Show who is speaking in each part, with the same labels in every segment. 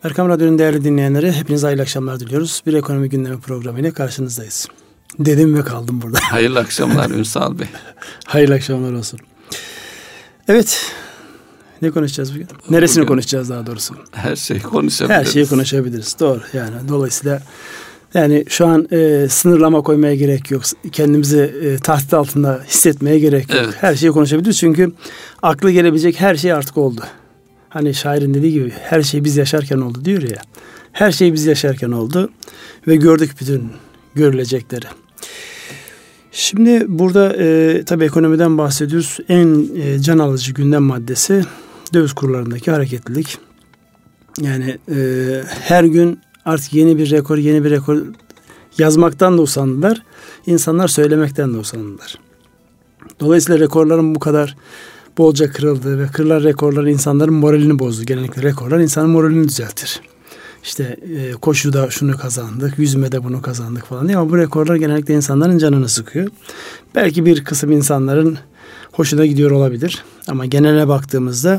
Speaker 1: Erkam Radyo'nun değerli dinleyenleri, hepinize hayırlı akşamlar diliyoruz. Bir ekonomi gündemi programıyla karşınızdayız. Dedim ve kaldım burada.
Speaker 2: Hayırlı akşamlar Ünsal Bey.
Speaker 1: Hayırlı akşamlar olsun. Evet, ne konuşacağız bugün? Neresini konuşacağız daha doğrusu?
Speaker 2: Her şeyi konuşabiliriz.
Speaker 1: Her şeyi konuşabiliriz, doğru. Yani dolayısıyla yani şu an sınırlama koymaya gerek yok. Kendimizi tahdit altında hissetmeye gerek yok.
Speaker 2: Evet.
Speaker 1: Her şeyi konuşabiliriz çünkü aklı gelebilecek her şey artık oldu. Hani şairin dediği gibi her şey biz yaşarken oldu diyor ya. Her şey biz yaşarken oldu ve gördük bütün görülecekleri. Şimdi burada tabii ekonomiden bahsediyoruz. En can alıcı gündem maddesi döviz kurlarındaki hareketlilik. Yani her gün artık yeni bir rekor yazmaktan da usandılar. İnsanlar söylemekten de usandılar. Dolayısıyla rekorların bu kadar bolca kırıldığı ve kırılan rekorlar insanların moralini bozdu. Genellikle rekorlar insanın moralini düzeltir. İşte koşuda şunu kazandık, yüzmede bunu kazandık falan diye, ama bu rekorlar genellikle insanların canını sıkıyor. Belki bir kısım insanların hoşuna gidiyor olabilir ama genele baktığımızda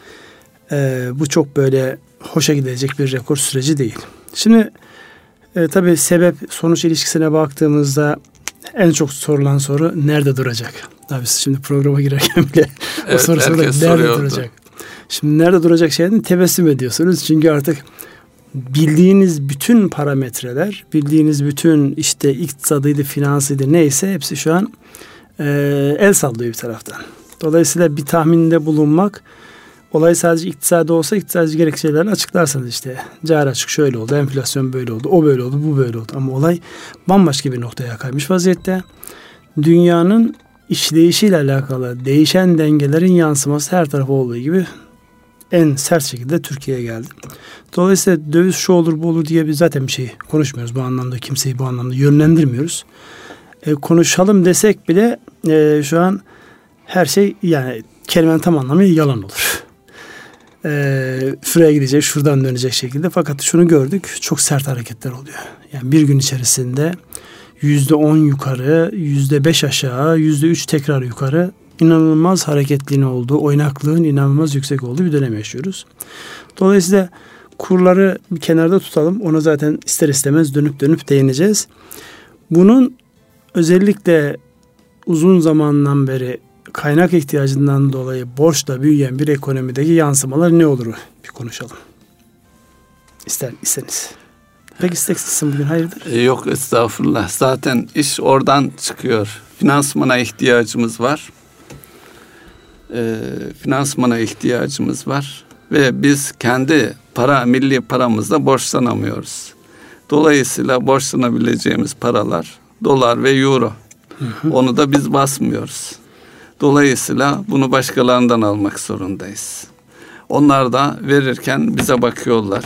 Speaker 1: bu çok böyle hoşa gidecek bir rekor süreci değil. Şimdi tabii sebep sonuç ilişkisine baktığımızda en çok sorulan soru nerede duracak? Tabii şimdi programa girerken bile o soru nerede duracak? Şimdi nerede duracak şeyden tebessüm ediyorsunuz. Çünkü artık bildiğiniz bütün parametreler, bildiğiniz bütün işte iktisadıydı, finansıydı neyse hepsi şu an el sallıyor bir taraftan. Dolayısıyla bir tahminde bulunmak, olay sadece iktisadi olsa iktisadi gerekçelerini açıklarsınız işte. Cari açık şöyle oldu, enflasyon böyle oldu, o böyle oldu, bu böyle oldu. Ama olay bambaşka bir noktaya kaymış vaziyette. Dünyanın işleyişiyle alakalı değişen dengelerin yansıması her tarafa olduğu gibi en sert şekilde Türkiye'ye geldi. Dolayısıyla döviz şu olur bu olur diye biz zaten bir şey konuşmuyoruz. Bu anlamda kimseyi bu anlamda yönlendirmiyoruz. Konuşalım desek bile şu an her şey yani kelimenin tam anlamıyla yalan olur. Şuraya gidecek, şuradan dönecek şekilde. Fakat şunu gördük, çok sert hareketler oluyor. Yani bir gün içerisinde %10 yukarı, %5 aşağı, %3 tekrar yukarı, inanılmaz hareketliğin olduğu, oynaklığın inanılmaz yüksek olduğu bir dönem yaşıyoruz. Dolayısıyla kurları bir kenarda tutalım. Ona zaten ister istemez dönüp değineceğiz. Bunun özellikle uzun zamandan beri kaynak ihtiyacından dolayı borçla büyüyen bir ekonomideki yansımalar ne olur bir konuşalım. İsterseniz. Pek isteksizsin bugün, hayırdır?
Speaker 2: Yok estağfurullah. Zaten iş oradan çıkıyor. Finansmana ihtiyacımız var. Finansmana ihtiyacımız var. Ve biz kendi milli paramızla borçlanamıyoruz. Dolayısıyla borçlanabileceğimiz paralar dolar ve euro. Onu da biz basmıyoruz. Dolayısıyla bunu başkalarından almak zorundayız. Onlar da verirken bize bakıyorlar.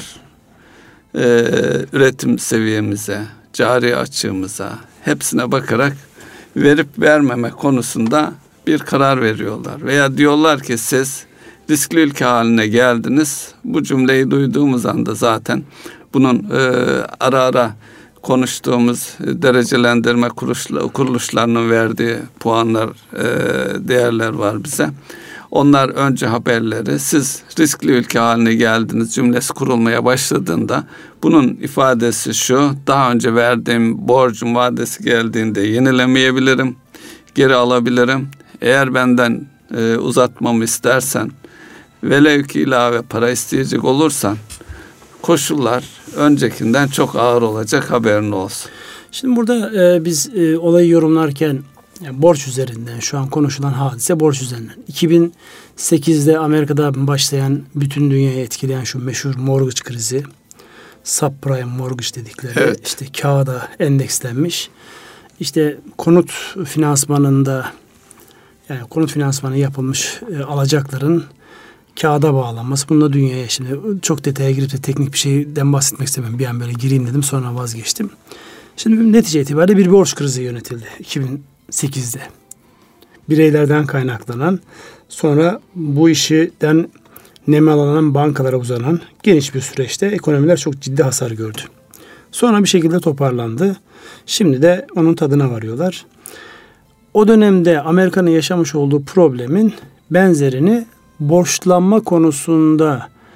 Speaker 2: Üretim seviyemize, cari açığımıza, hepsine bakarak verip vermeme konusunda bir karar veriyorlar. Veya diyorlar ki siz riskli ülke haline geldiniz. Bu cümleyi duyduğumuz anda zaten bunun ara ara konuştuğumuz derecelendirme kuruluşlarının verdiği puanlar, değerler var bize. Onlar önce haberleri, siz riskli ülke haline geldiniz cümlesi kurulmaya başladığında bunun ifadesi şu: daha önce verdiğim borcun vadesi geldiğinde yenilemeyebilirim, geri alabilirim. Eğer benden uzatmamı istersen, velev ki ilave para isteyecek olursan, koşullar öncekinden çok ağır olacak, haberin olsun.
Speaker 1: Şimdi burada biz olayı yorumlarken yani borç üzerinden, şu an konuşulan hadise borç üzerinden. 2008'de Amerika'da başlayan, bütün dünyayı etkileyen şu meşhur mortgage krizi, subprime mortgage dedikleri,
Speaker 2: evet,
Speaker 1: işte kağıda endekslenmiş. İşte konut finansmanında, yani konut finansmanı yapılmış alacakların kağıda bağlanması. Bununla dünyaya, şimdi çok detaya girip de teknik bir şeyden bahsetmek istemem. Bir an böyle gireyim dedim, sonra vazgeçtim. Şimdi netice itibariyle bir borç krizi yönetildi 2008'de. Bireylerden kaynaklanan, sonra bu işten nemalanan bankalara uzanan geniş bir süreçte ekonomiler çok ciddi hasar gördü. Sonra bir şekilde toparlandı. Şimdi de onun tadına varıyorlar. O dönemde Amerika'nın yaşamış olduğu problemin benzerini borçlanma konusunda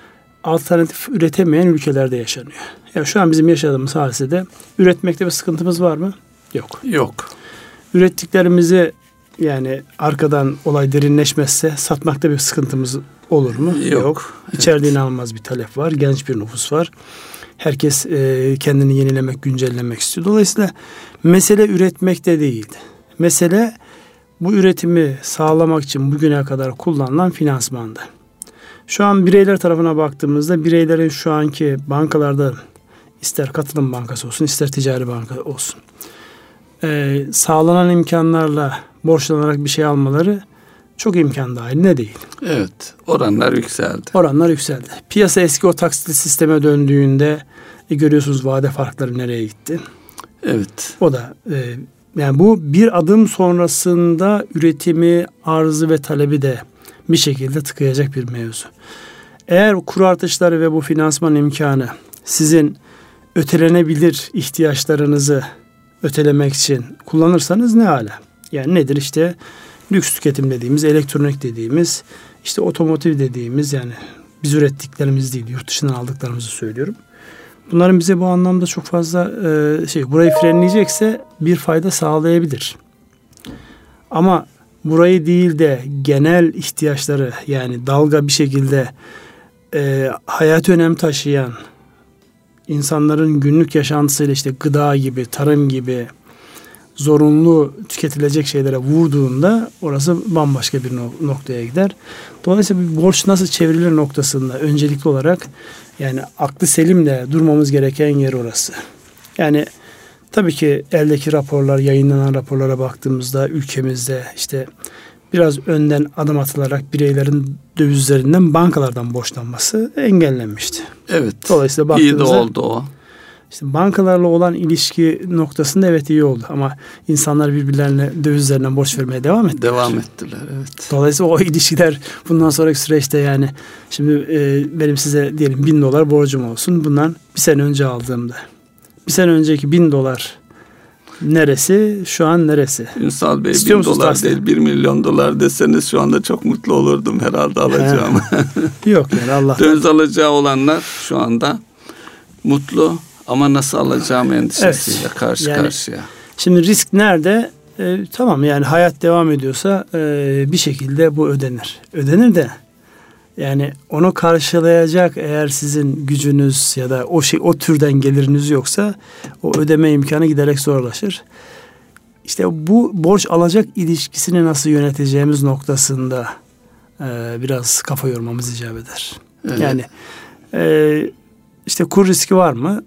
Speaker 1: alternatif üretemeyen ülkelerde yaşanıyor. Ya şu an bizim yaşadığımız hadisede üretmekte bir sıkıntımız var mı? Yok.
Speaker 2: Yok.
Speaker 1: Ürettiklerimizi yani arkadan olay derinleşmezse satmakta bir sıkıntımız olur mu? Yok. İçeride inanılmaz bir talep var. Genç bir nüfus var. Herkes kendini yenilemek, güncellemek istiyor. Dolayısıyla mesele üretmekte değil. Mesele bu üretimi sağlamak için bugüne kadar kullanılan finansmanda. Şu an bireyler tarafına baktığımızda bireylerin şu anki bankalarda ister katılım bankası olsun ister ticari banka olsun sağlanan imkanlarla borçlanarak bir şey almaları çok imkan dahilinde değil.
Speaker 2: Evet. Oranlar yükseldi.
Speaker 1: Piyasa eski o taksitli sisteme döndüğünde görüyorsunuz vade farkları nereye gitti.
Speaker 2: Evet.
Speaker 1: O da yani bu bir adım sonrasında üretimi, arzı ve talebi de bir şekilde tıkayacak bir mevzu. Eğer kur artışları ve bu finansman imkanı sizin ötelenebilir ihtiyaçlarınızı ötelemek için kullanırsanız ne âlâ. Yani nedir işte lüks tüketim dediğimiz, elektronik dediğimiz, işte otomotiv dediğimiz yani biz ürettiklerimiz değil yurt dışından aldıklarımızı söylüyorum. Bunların bize bu anlamda çok fazla burayı frenleyecekse bir fayda sağlayabilir. Ama burayı değil de genel ihtiyaçları yani dalga bir şekilde hayati önem taşıyan insanların günlük yaşantısıyla işte gıda gibi, tarım gibi zorunlu tüketilecek şeylere vurduğunda orası bambaşka bir noktaya gider. Dolayısıyla bir borç nasıl çevrilir noktasında öncelikli olarak yani aklı selimle durmamız gereken yer orası. Yani tabii ki eldeki raporlar, yayınlanan raporlara baktığımızda ülkemizde işte biraz önden adım atılarak bireylerin dövizlerinden bankalardan borçlanması engellenmişti.
Speaker 2: Evet.
Speaker 1: Dolayısıyla baktığımızda
Speaker 2: iyi de oldu o.
Speaker 1: İşte bankalarla olan ilişki noktasında evet iyi oldu ama insanlar birbirlerine dövizlerinden borç vermeye devam ettiler.
Speaker 2: Devam ettiler, evet.
Speaker 1: Dolayısıyla o ilişkiler bundan sonraki süreçte yani şimdi benim size diyelim $1000 borcum olsun. Bundan bir sene önce aldığımda. Bir sene önceki $1000 neresi? Şu an neresi?
Speaker 2: Ünsal Bey $1000 değil $1 milyon deseniz şu anda çok mutlu olurdum herhalde alacağım.
Speaker 1: Yok yani Allah'tan.
Speaker 2: Döviz alacağı olanlar şu anda mutlu ama nasıl alacağım endişesiyle karşı karşıya.
Speaker 1: Şimdi risk nerede? Tamam yani hayat devam ediyorsa bir şekilde bu ödenir. Ödenir de yani onu karşılayacak eğer sizin gücünüz ya da o türden geliriniz yoksa o ödeme imkanı giderek zorlaşır. İşte bu borç alacak ilişkisini nasıl yöneteceğimiz noktasında biraz kafa yormamız icap eder. Evet. Yani işte kur riski var mı?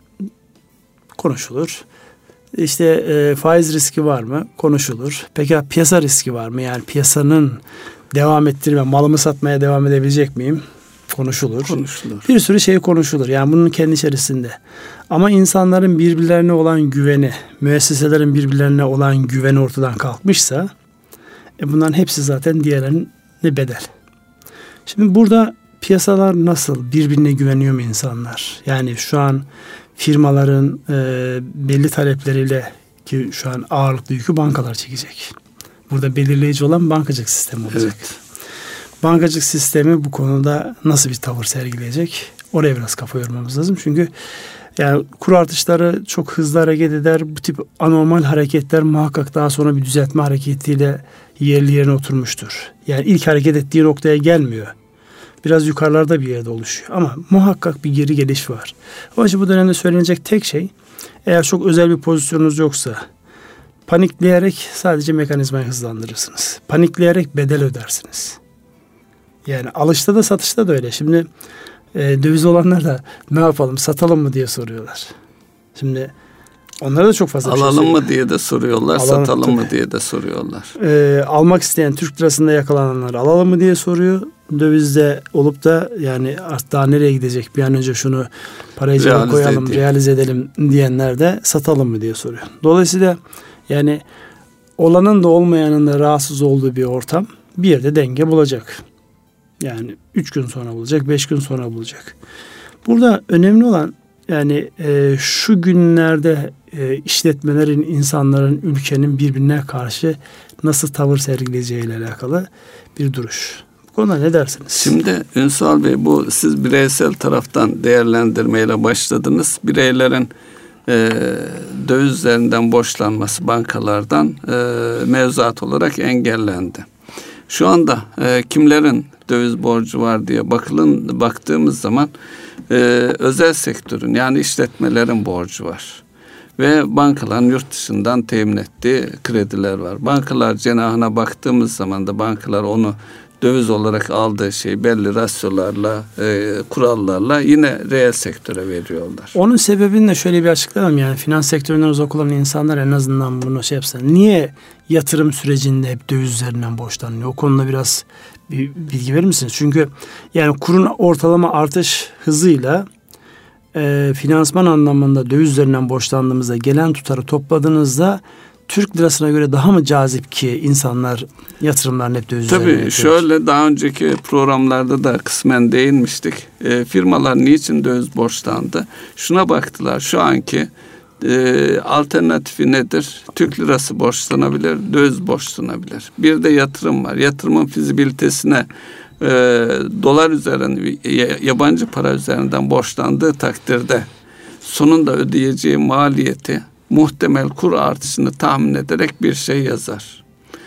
Speaker 1: Konuşulur. İşte faiz riski var mı? Konuşulur. Peki piyasa riski var mı? Yani piyasanın devam ettirme, malımı satmaya devam edebilecek miyim? Konuşulur. Bir sürü şey konuşulur. Yani bunun kendi içerisinde. Ama insanların birbirlerine olan güveni, müesseselerin birbirlerine olan güveni ortadan kalkmışsa bunların hepsi zaten diğerlerine bedel. Şimdi burada piyasalar nasıl? Birbirine güveniyor mu insanlar? Yani şu an firmaların belli talepleriyle ki şu an ağırlıklı yükü bankalar çekecek. Burada belirleyici olan bankacılık sistemi olacak. Evet. Bankacılık sistemi bu konuda nasıl bir tavır sergileyecek? Oraya biraz kafa yormamız lazım. Çünkü yani kur artışları çok hızlı hareket eder. Bu tip anormal hareketler muhakkak daha sonra bir düzeltme hareketiyle yerli yerine oturmuştur. Yani ilk hareket ettiği noktaya gelmiyor. Biraz yukarılarda bir yerde oluşuyor. Ama muhakkak bir geri geliş var. Onun için bu dönemde söylenecek tek şey eğer çok özel bir pozisyonunuz yoksa panikleyerek sadece mekanizmayı hızlandırırsınız. Panikleyerek bedel ödersiniz. Yani alışta da satışta da öyle. Şimdi döviz olanlar da ne yapalım satalım mı diye soruyorlar. Şimdi onlara da çok fazla
Speaker 2: alalım mı diye de soruyorlar, satalım mı diye de soruyorlar.
Speaker 1: Almak isteyen Türk lirasında yakalananlar alalım mı diye soruyor. Dövizde olup da yani artık daha nereye gidecek bir an önce şunu parayı cebine koyalım, realize edelim diyenler de satalım mı diye soruyor. Dolayısıyla yani olanın da olmayanın da rahatsız olduğu bir ortam bir yerde denge bulacak. Yani 3 gün sonra bulacak, 5 gün sonra bulacak. Burada önemli olan yani şu günlerde işletmelerin, insanların, ülkenin birbirine karşı nasıl tavır sergileyeceğiyle alakalı bir duruş. Bu konuda ne dersiniz?
Speaker 2: Şimdi Ünsal Bey, bu siz bireysel taraftan değerlendirmeyle başladınız. Bireylerin döviz üzerinden borçlanması bankalardan mevzuat olarak engellendi. Şu anda kimlerin döviz borcu var diye baktığımız zaman özel sektörün, yani işletmelerin borcu var. Ve bankaların yurt dışından temin ettiği krediler var. Bankalar cenahına baktığımız zaman da bankalar onu döviz olarak aldığı şey belli rasyolarla, kurallarla yine reel sektöre veriyorlar.
Speaker 1: Onun sebebini de şöyle bir açıklayalım. Yani finans sektöründen uzak olan insanlar en azından bunu şey yapsın. Niye yatırım sürecinde hep döviz üzerinden borçlanıyor? O konuda biraz bir bilgi verir misiniz? Çünkü yani kurun ortalama artış hızıyla finansman anlamında döviz üzerinden borçlandığımızda gelen tutarı topladığınızda Türk lirasına göre daha mı cazip ki insanlar yatırımlarını hep döviz üzerinden yapıyor?
Speaker 2: Tabii şöyle, daha önceki programlarda da kısmen değinmiştik. Firmalar niçin döviz borçlandı? Şuna baktılar, şu anki alternatifi nedir? Türk lirası borçlanabilir, döviz borçlanabilir. Bir de yatırım var. Yatırımın fizibilitesine dolar üzerinden, yabancı para üzerinden borçlandığı takdirde sonunda ödeyeceği maliyeti, muhtemel kur artışını tahmin ederek bir şey yazar.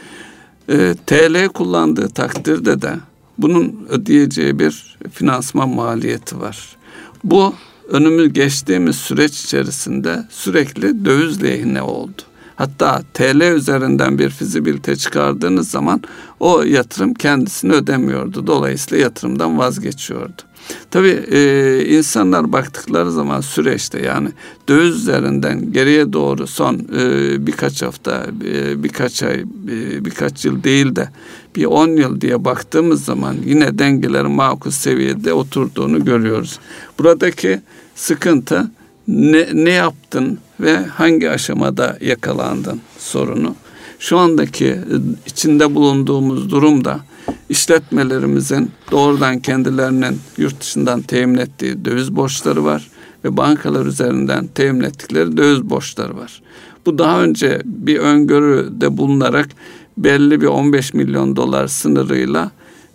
Speaker 2: TL kullandığı takdirde de bunun ödeyeceği bir finansman maliyeti var. Bu geçtiğimiz süreç içerisinde sürekli döviz lehine oldu. Hatta TL üzerinden bir fizibilite çıkardığınız zaman o yatırım kendisini ödemiyordu. Dolayısıyla yatırımdan vazgeçiyordu. Tabii insanlar baktıkları zaman süreçte, yani döviz üzerinden geriye doğru son birkaç hafta, birkaç ay, birkaç yıl değil de bir 10 yıl diye baktığımız zaman yine dengelerin makul seviyede oturduğunu görüyoruz. Buradaki sıkıntı ne yaptın ve hangi aşamada yakalandın sorunu. Şu andaki içinde bulunduğumuz durumda işletmelerimizin doğrudan kendilerinin yurt dışından temin ettiği döviz borçları var ve bankalar üzerinden temin ettikleri döviz borçları var. Bu daha önce bir öngörüde bulunarak belli bir 15 milyon dolar sınırıyla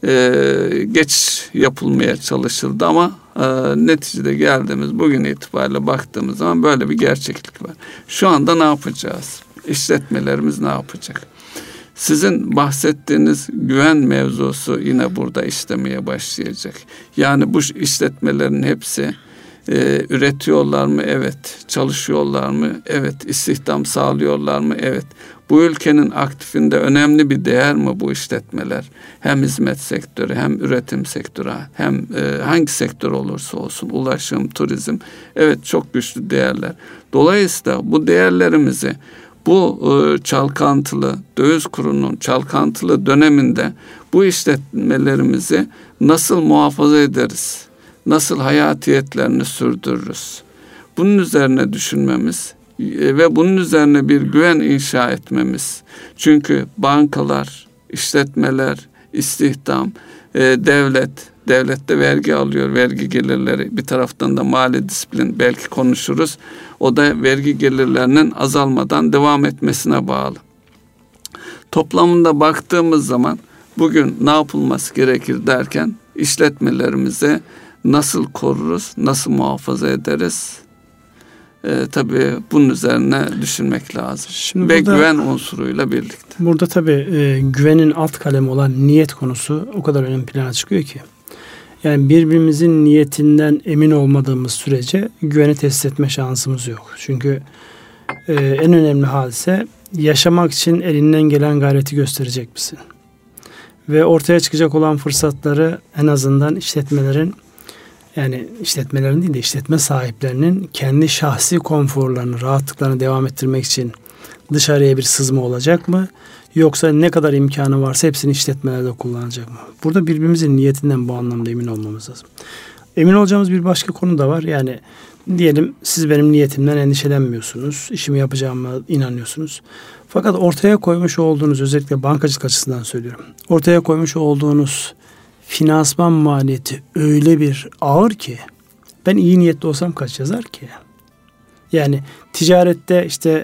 Speaker 2: geçiş yapılmaya çalışıldı ama neticede geldiğimiz bugün itibariyle baktığımız zaman böyle bir gerçeklik var. Şu anda ne yapacağız? İşletmelerimiz ne yapacak? Sizin bahsettiğiniz güven mevzusu yine burada işlemeye başlayacak. Yani bu işletmelerin hepsi üretiyorlar mı? Evet. Çalışıyorlar mı? Evet. İstihdam sağlıyorlar mı? Evet. Bu ülkenin aktifinde önemli bir değer mi bu işletmeler? Hem hizmet sektörü, hem üretim sektörü, hem hangi sektör olursa olsun, ulaşım, turizm. Evet, çok güçlü değerler. Dolayısıyla bu değerlerimizi bu çalkantılı, döviz kurunun çalkantılı döneminde bu işletmelerimizi nasıl muhafaza ederiz? Nasıl hayatiyetlerini sürdürürüz? Bunun üzerine düşünmemiz ve bunun üzerine bir güven inşa etmemiz. Çünkü bankalar, işletmeler, istihdam, devlette vergi alıyor, vergi gelirleri, bir taraftan da mali disiplin, belki konuşuruz. O da vergi gelirlerinin azalmadan devam etmesine bağlı. Toplamında baktığımız zaman bugün ne yapılması gerekir derken işletmelerimizi nasıl koruruz, nasıl muhafaza ederiz? Tabii bunun üzerine düşünmek lazım. Şimdi ve burada, güven unsuruyla birlikte.
Speaker 1: Burada tabii güvenin alt kalemi olan niyet konusu o kadar önemli plana çıkıyor ki. Yani birbirimizin niyetinden emin olmadığımız sürece güveni tesis etme şansımız yok. Çünkü en önemli hadise, yaşamak için elinden gelen gayreti gösterecek misin? Ve ortaya çıkacak olan fırsatları en azından işletmelerin, yani işletmelerin değil de işletme sahiplerinin kendi şahsi konforlarını, rahatlıklarını devam ettirmek için dışarıya bir sızma olacak mı? Yoksa ne kadar imkanı varsa hepsini işletmelerde kullanacak mı? Burada birbirimizin niyetinden bu anlamda emin olmamız lazım. Emin olacağımız bir başka konu da var. Yani diyelim siz benim niyetimden endişelenmiyorsunuz. İşimi yapacağıma inanıyorsunuz. Fakat ortaya koymuş olduğunuz, özellikle bankacılık açısından söylüyorum, ortaya koymuş olduğunuz finansman maliyeti öyle bir ağır ki ben iyi niyetli olsam kaç yazar ki? Yani ticarette işte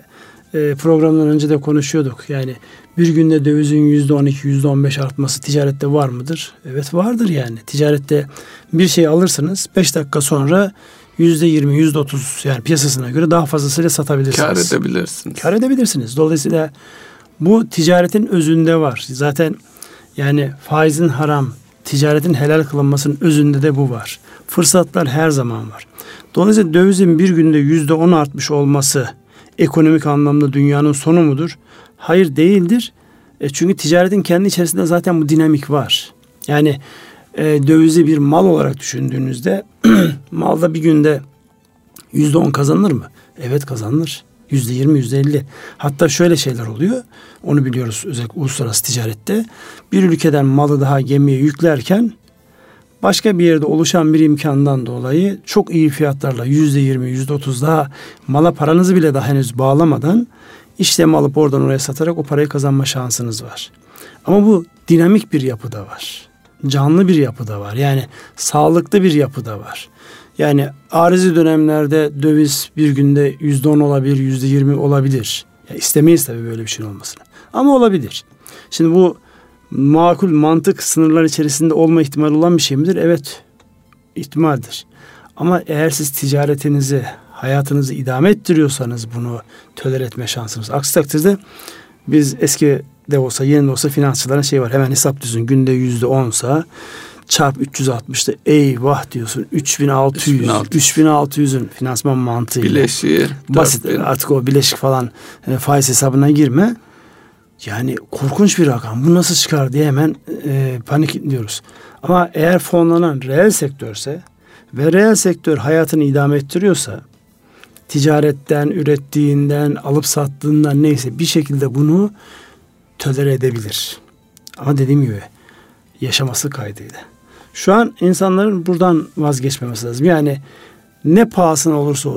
Speaker 1: Programdan önce de konuşuyorduk. Yani bir günde dövizin %12, %15 artması ticarette var mıdır? Evet vardır yani. Ticarette bir şey alırsınız 5 dakika sonra %20, %30 yani piyasasına göre daha fazlasıyla satabilirsiniz.
Speaker 2: Kâr
Speaker 1: edebilirsiniz. Dolayısıyla bu ticaretin özünde var. Zaten yani faizin haram, ticaretin helal kılınmasının özünde de bu var. Fırsatlar her zaman var. Dolayısıyla dövizin bir günde %10 artmış olması ekonomik anlamda dünyanın sonu mudur? Hayır, değildir. Çünkü ticaretin kendi içerisinde zaten bu dinamik var. Yani dövizi bir mal olarak düşündüğünüzde malda bir günde %10 kazanır mı? Evet, kazanır. %20, %50. Hatta şöyle şeyler oluyor. Onu biliyoruz özellikle uluslararası ticarette. Bir ülkeden malı daha gemiye yüklerken başka bir yerde oluşan bir imkandan dolayı çok iyi fiyatlarla %20, %30 daha mala paranızı bile daha henüz bağlamadan işlem alıp oradan oraya satarak o parayı kazanma şansınız var. Ama bu dinamik bir yapıda var. Canlı bir yapıda var. Yani sağlıklı bir yapıda var. Yani arizi dönemlerde döviz bir günde %10 olabilir, %20 olabilir. Ya istemeyiz tabii böyle bir şey olmasını. Ama olabilir. Şimdi bu makul mantık sınırlar içerisinde olma ihtimali olan bir şey midir? Evet, ihtimaldir. Ama eğer siz ticaretinizi, hayatınızı idame ettiriyorsanız bunu tolere etme şansınız. Aksi takdirde biz eski de olsa yeni de olsa finansçıların şey var. Hemen hesap düzün. Günde %10'sa çarp 360'da eyvah diyorsun. 3600'ün finansman mantığıyla.
Speaker 2: Bileşiği.
Speaker 1: Basit. Artık o bileşik falan faiz hesabına girme. Yani korkunç bir rakam. Bu nasıl çıkar diye hemen panikliyoruz. Ama eğer fonlanan reel sektörse ve reel sektör hayatını idame ettiriyorsa ticaretten, ürettiğinden, alıp sattığından neyse bir şekilde bunu tolere edebilir. Ama dediğim gibi yaşaması kaydıyla. Şu an insanların buradan vazgeçmemesi lazım. Yani ne pahasına olursa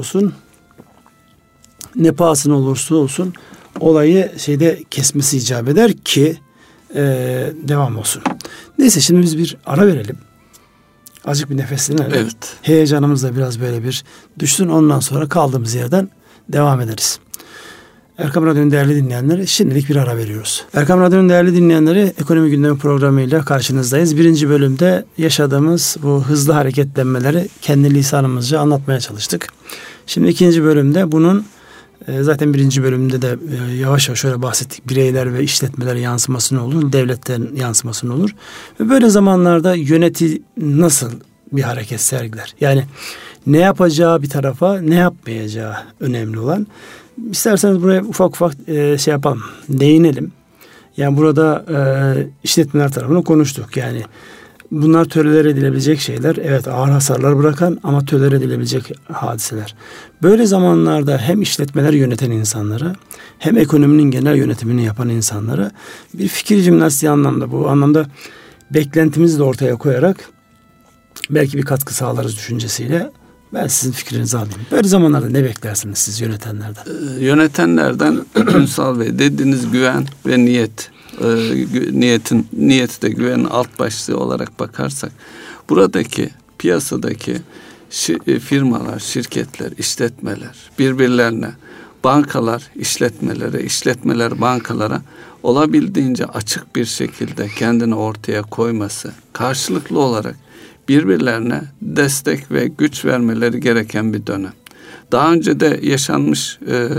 Speaker 1: olsun olayı kesmesi icap eder ki devam olsun. Neyse, şimdi biz bir ara verelim. Azıcık bir nefeslenelim.
Speaker 2: Evet.
Speaker 1: Heyecanımız da biraz böyle bir düşsün. Ondan sonra kaldığımız yerden devam ederiz. Erkam Radyo'nun değerli dinleyenleri, şimdilik bir ara veriyoruz. Erkam Radyo'nun değerli dinleyenleri, Ekonomi Gündemi programıyla karşınızdayız. 1. bölümde yaşadığımız bu hızlı hareketlenmeleri kendi lisanımızca anlatmaya çalıştık. Şimdi 2. bölümde bunun zaten 1. bölümde de yavaş yavaş şöyle bahsettik. Bireyler ve işletmeler yansıması ne olur? Devletlerin yansıması ne olur? Ve böyle zamanlarda yönetici nasıl bir hareket sergiler? Yani ne yapacağı bir tarafa, ne yapmayacağı önemli olan. İsterseniz buraya ufak yapalım, değinelim. Yani burada işletmeler tarafını konuştuk. Yani bunlar tolere edilebilecek şeyler. Evet, ağır hasarlar bırakan ama tolere edilebilecek hadiseler. Böyle zamanlarda hem işletmeler yöneten insanlara hem ekonominin genel yönetimini yapan insanlara bir fikir jimnastiği anlamda, bu anlamda beklentimizi de ortaya koyarak belki bir katkı sağlarız düşüncesiyle ben sizin fikrinizi alayım. Böyle zamanlarda ne beklersiniz siz yönetenlerden?
Speaker 2: Yönetenlerden Ünsal Bey dediğiniz güven ve niyet. Niyeti de güvenin alt başlığı olarak bakarsak buradaki piyasadaki firmalar, şirketler, işletmeler birbirlerine, bankalar işletmelere, işletmeler bankalara olabildiğince açık bir şekilde kendini ortaya koyması, karşılıklı olarak birbirlerine destek ve güç vermeleri gereken bir dönem. Daha önce de yaşanmış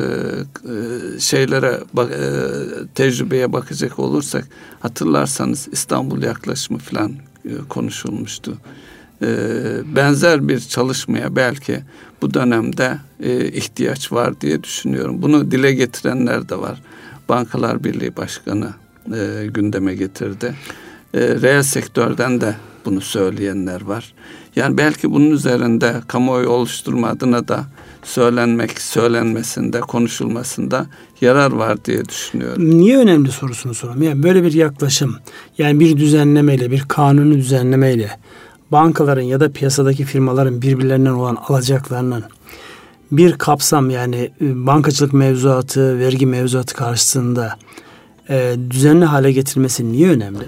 Speaker 2: tecrübeye bakacak olursak hatırlarsanız İstanbul yaklaşımı falan konuşulmuştu. Benzer bir çalışmaya belki bu dönemde ihtiyaç var diye düşünüyorum. Bunu dile getirenler de var. Bankalar Birliği Başkanı gündeme getirdi. Reel sektörden de bunu söyleyenler var. Yani belki bunun üzerinde kamuoyu oluşturma adına da söylenmesinde, konuşulmasında yarar var diye düşünüyorum.
Speaker 1: Niye önemli sorusunu soralım. Yani böyle bir yaklaşım, yani bir düzenlemeyle, bir kanuni düzenlemeyle bankaların ya da piyasadaki firmaların birbirlerinden olan alacaklarının bir kapsam, yani bankacılık mevzuatı, vergi mevzuatı karşısında düzenli hale getirilmesi niye önemli?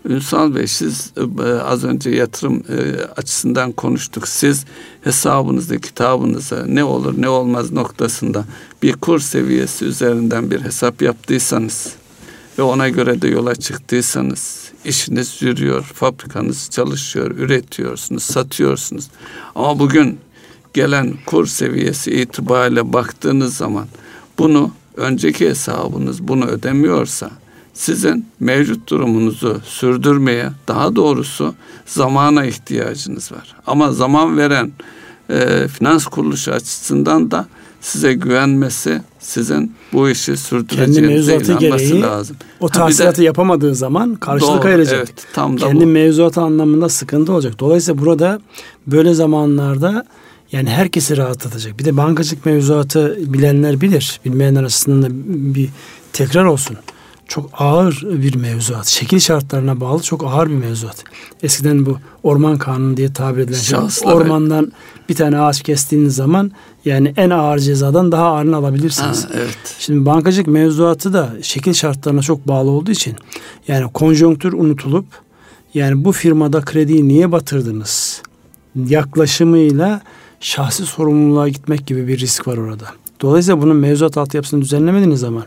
Speaker 2: Ünsal Bey, siz az önce yatırım açısından konuştuk. Siz hesabınızda, kitabınıza ne olur ne olmaz noktasında bir kur seviyesi üzerinden bir hesap yaptıysanız ve ona göre de yola çıktıysanız, işiniz yürüyor, fabrikanız çalışıyor, üretiyorsunuz, satıyorsunuz. Ama bugün gelen kur seviyesi itibariyle baktığınız zaman bunu önceki hesabınız bunu ödemiyorsa sizin mevcut durumunuzu sürdürmeye, daha doğrusu zamana ihtiyacınız var. Ama zaman veren finans kuruluşu açısından da size güvenmesi, sizin bu işi sürdüreceğinize inanması lazım.
Speaker 1: O tahsilatı yapamadığı zaman karşılık ayıracak.
Speaker 2: Evet, tam da
Speaker 1: kendi mevzuatı anlamında sıkıntı olacak. Dolayısıyla burada böyle zamanlarda yani herkesi rahatlatacak. Bir de bankacılık mevzuatı bilenler bilir. Bilmeyenler arasında bir tekrar olsun. Çok ağır bir mevzuat. Şekil şartlarına bağlı çok ağır bir mevzuat. Eskiden bu orman kanunu diye tabir edilen şey. Ormandan bir tane ağaç kestiğiniz zaman yani en ağır cezadan daha ağırını alabilirsiniz.
Speaker 2: Evet.
Speaker 1: Şimdi bankacılık mevzuatı da şekil şartlarına çok bağlı olduğu için yani konjonktür unutulup yani bu firmada krediyi niye batırdınız yaklaşımıyla şahsi sorumluluğa gitmek gibi bir risk var orada. Dolayısıyla bunun mevzuat altyapısını düzenlemediğiniz zaman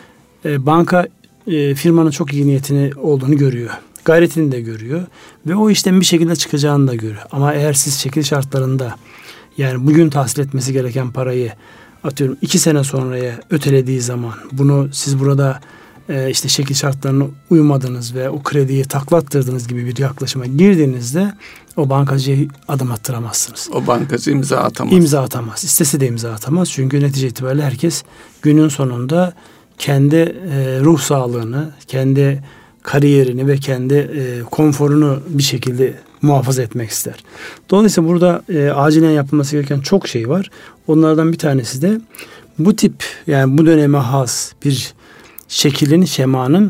Speaker 1: banka firmanın çok iyi niyetini olduğunu görüyor. Gayretini de görüyor. Ve o işten bir şekilde çıkacağını da görüyor. Ama eğer siz şekil şartlarında yani bugün tahsil etmesi gereken parayı atıyorum 2 sene sonraya ötelediği zaman bunu siz burada işte şekil şartlarına uymadınız ve o krediyi taklattırdınız gibi bir yaklaşıma girdiğinizde o bankacıya adım attıramazsınız.
Speaker 2: O bankacı imza atamaz.
Speaker 1: İmza atamaz. İstese de imza atamaz. Çünkü netice itibariyle herkes günün sonunda kendi ruh sağlığını, kendi kariyerini ve kendi konforunu bir şekilde muhafaza etmek ister. Dolayısıyla burada acilen yapılması gereken çok şey var. Onlardan bir tanesi de bu tip yani bu döneme has bir şekilin, şemanın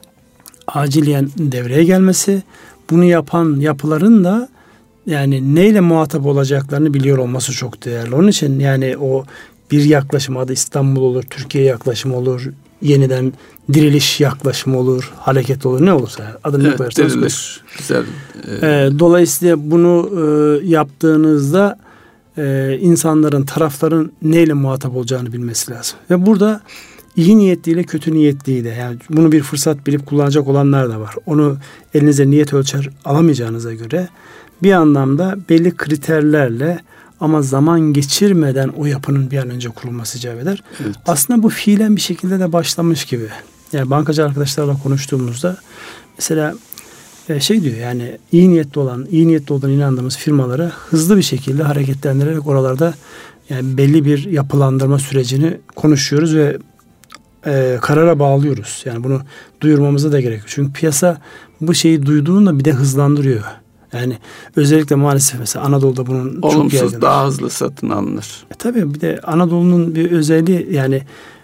Speaker 1: acilen devreye gelmesi, bunu yapan yapıların da yani neyle muhatap olacaklarını biliyor olması çok değerli. Onun için yani o bir yaklaşım adı İstanbul olur, Türkiye yaklaşımı olur, yeniden diriliş yaklaşımı olur, hareket olur, ne olursa adını ne koyarsanız
Speaker 2: diriliş. Güzel.
Speaker 1: Dolayısıyla bunu yaptığınızda insanların, tarafların neyle muhatap olacağını bilmesi lazım. Ve burada iyi niyetliyle kötü niyetliyle yani bunu bir fırsat bilip kullanacak olanlar da var. Onu elinize niyet ölçer alamayacağınıza göre bir anlamda belli kriterlerle ama zaman geçirmeden o yapının bir an önce kurulması icap eder. Evet. Aslında bu fiilen bir şekilde de başlamış gibi. Yani bankacı arkadaşlarla konuştuğumuzda mesela diyor yani iyi niyetli olduğuna inandığımız firmalara hızlı bir şekilde hareketlendirerek oralarda yani belli bir yapılandırma sürecini konuşuyoruz ve karara bağlıyoruz. Yani bunu duyurmamıza da gerek yok. Çünkü piyasa bu şeyi duyduğunda bir de hızlandırıyor. Yani özellikle maalesef mesela Anadolu'da bunun
Speaker 2: olumsuz,
Speaker 1: çok yaygın.
Speaker 2: Daha hızlı satın alınır.
Speaker 1: Tabii bir de Anadolu'nun bir özelliği yani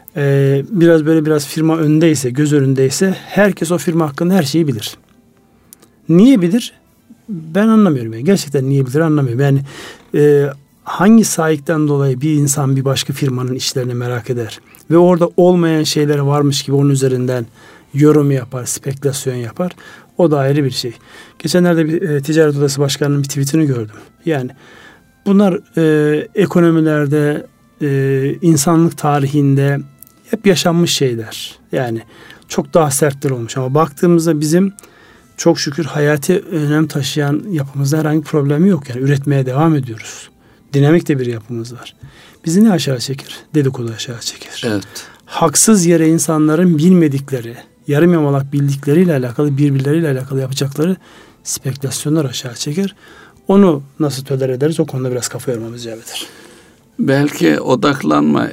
Speaker 1: biraz firma öndeyse, göz önündeyse herkes o firma hakkında her şeyi bilir. Niye bilir? Ben anlamıyorum. Yani. Gerçekten niye bilir anlamıyorum. Yani hangi sahipten dolayı bir insan bir başka firmanın işlerini merak eder ve orada olmayan şeyler varmış gibi onun üzerinden yorum yapar, spekülasyon yapar. O da ayrı bir şey. Geçenlerde bir Ticaret Odası Başkanı'nın bir tweetini gördüm. Yani bunlar ekonomilerde, insanlık tarihinde hep yaşanmış şeyler. Yani çok daha sertler olmuş. Ama baktığımızda bizim çok şükür hayati önem taşıyan yapımızda herhangi bir problemi yok. Yani üretmeye devam ediyoruz. Dinamik de bir yapımız var. Bizi ne aşağı çeker? Dedikodu aşağı çeker.
Speaker 2: Evet.
Speaker 1: Haksız yere insanların bilmedikleri, yarım yamalak bildikleriyle alakalı, birbirleriyle alakalı yapacakları spekülasyonlar aşağı çeker. Onu nasıl tolere ederiz? O konuda biraz kafa yormamız icap eder.
Speaker 2: Belki odaklanma,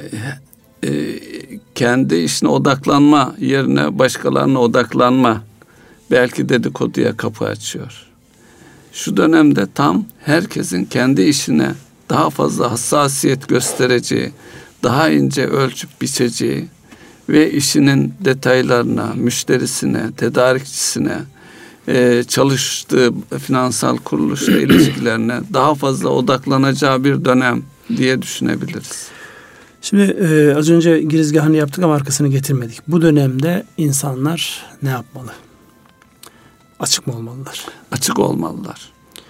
Speaker 2: kendi işine odaklanma yerine başkalarına odaklanma belki dedikoduya kapı açıyor. Şu dönemde tam herkesin kendi işine daha fazla hassasiyet göstereceği, daha ince ölçüp biçeceği ve işinin detaylarına, müşterisine, tedarikçisine, çalıştığı finansal kuruluşla ilişkilerine daha fazla odaklanacağı bir dönem diye düşünebiliriz.
Speaker 1: Şimdi az önce girizgahını yaptık ama arkasını getirmedik. Bu dönemde insanlar ne yapmalı? Açık mı olmalılar?
Speaker 2: Açık olmalılar.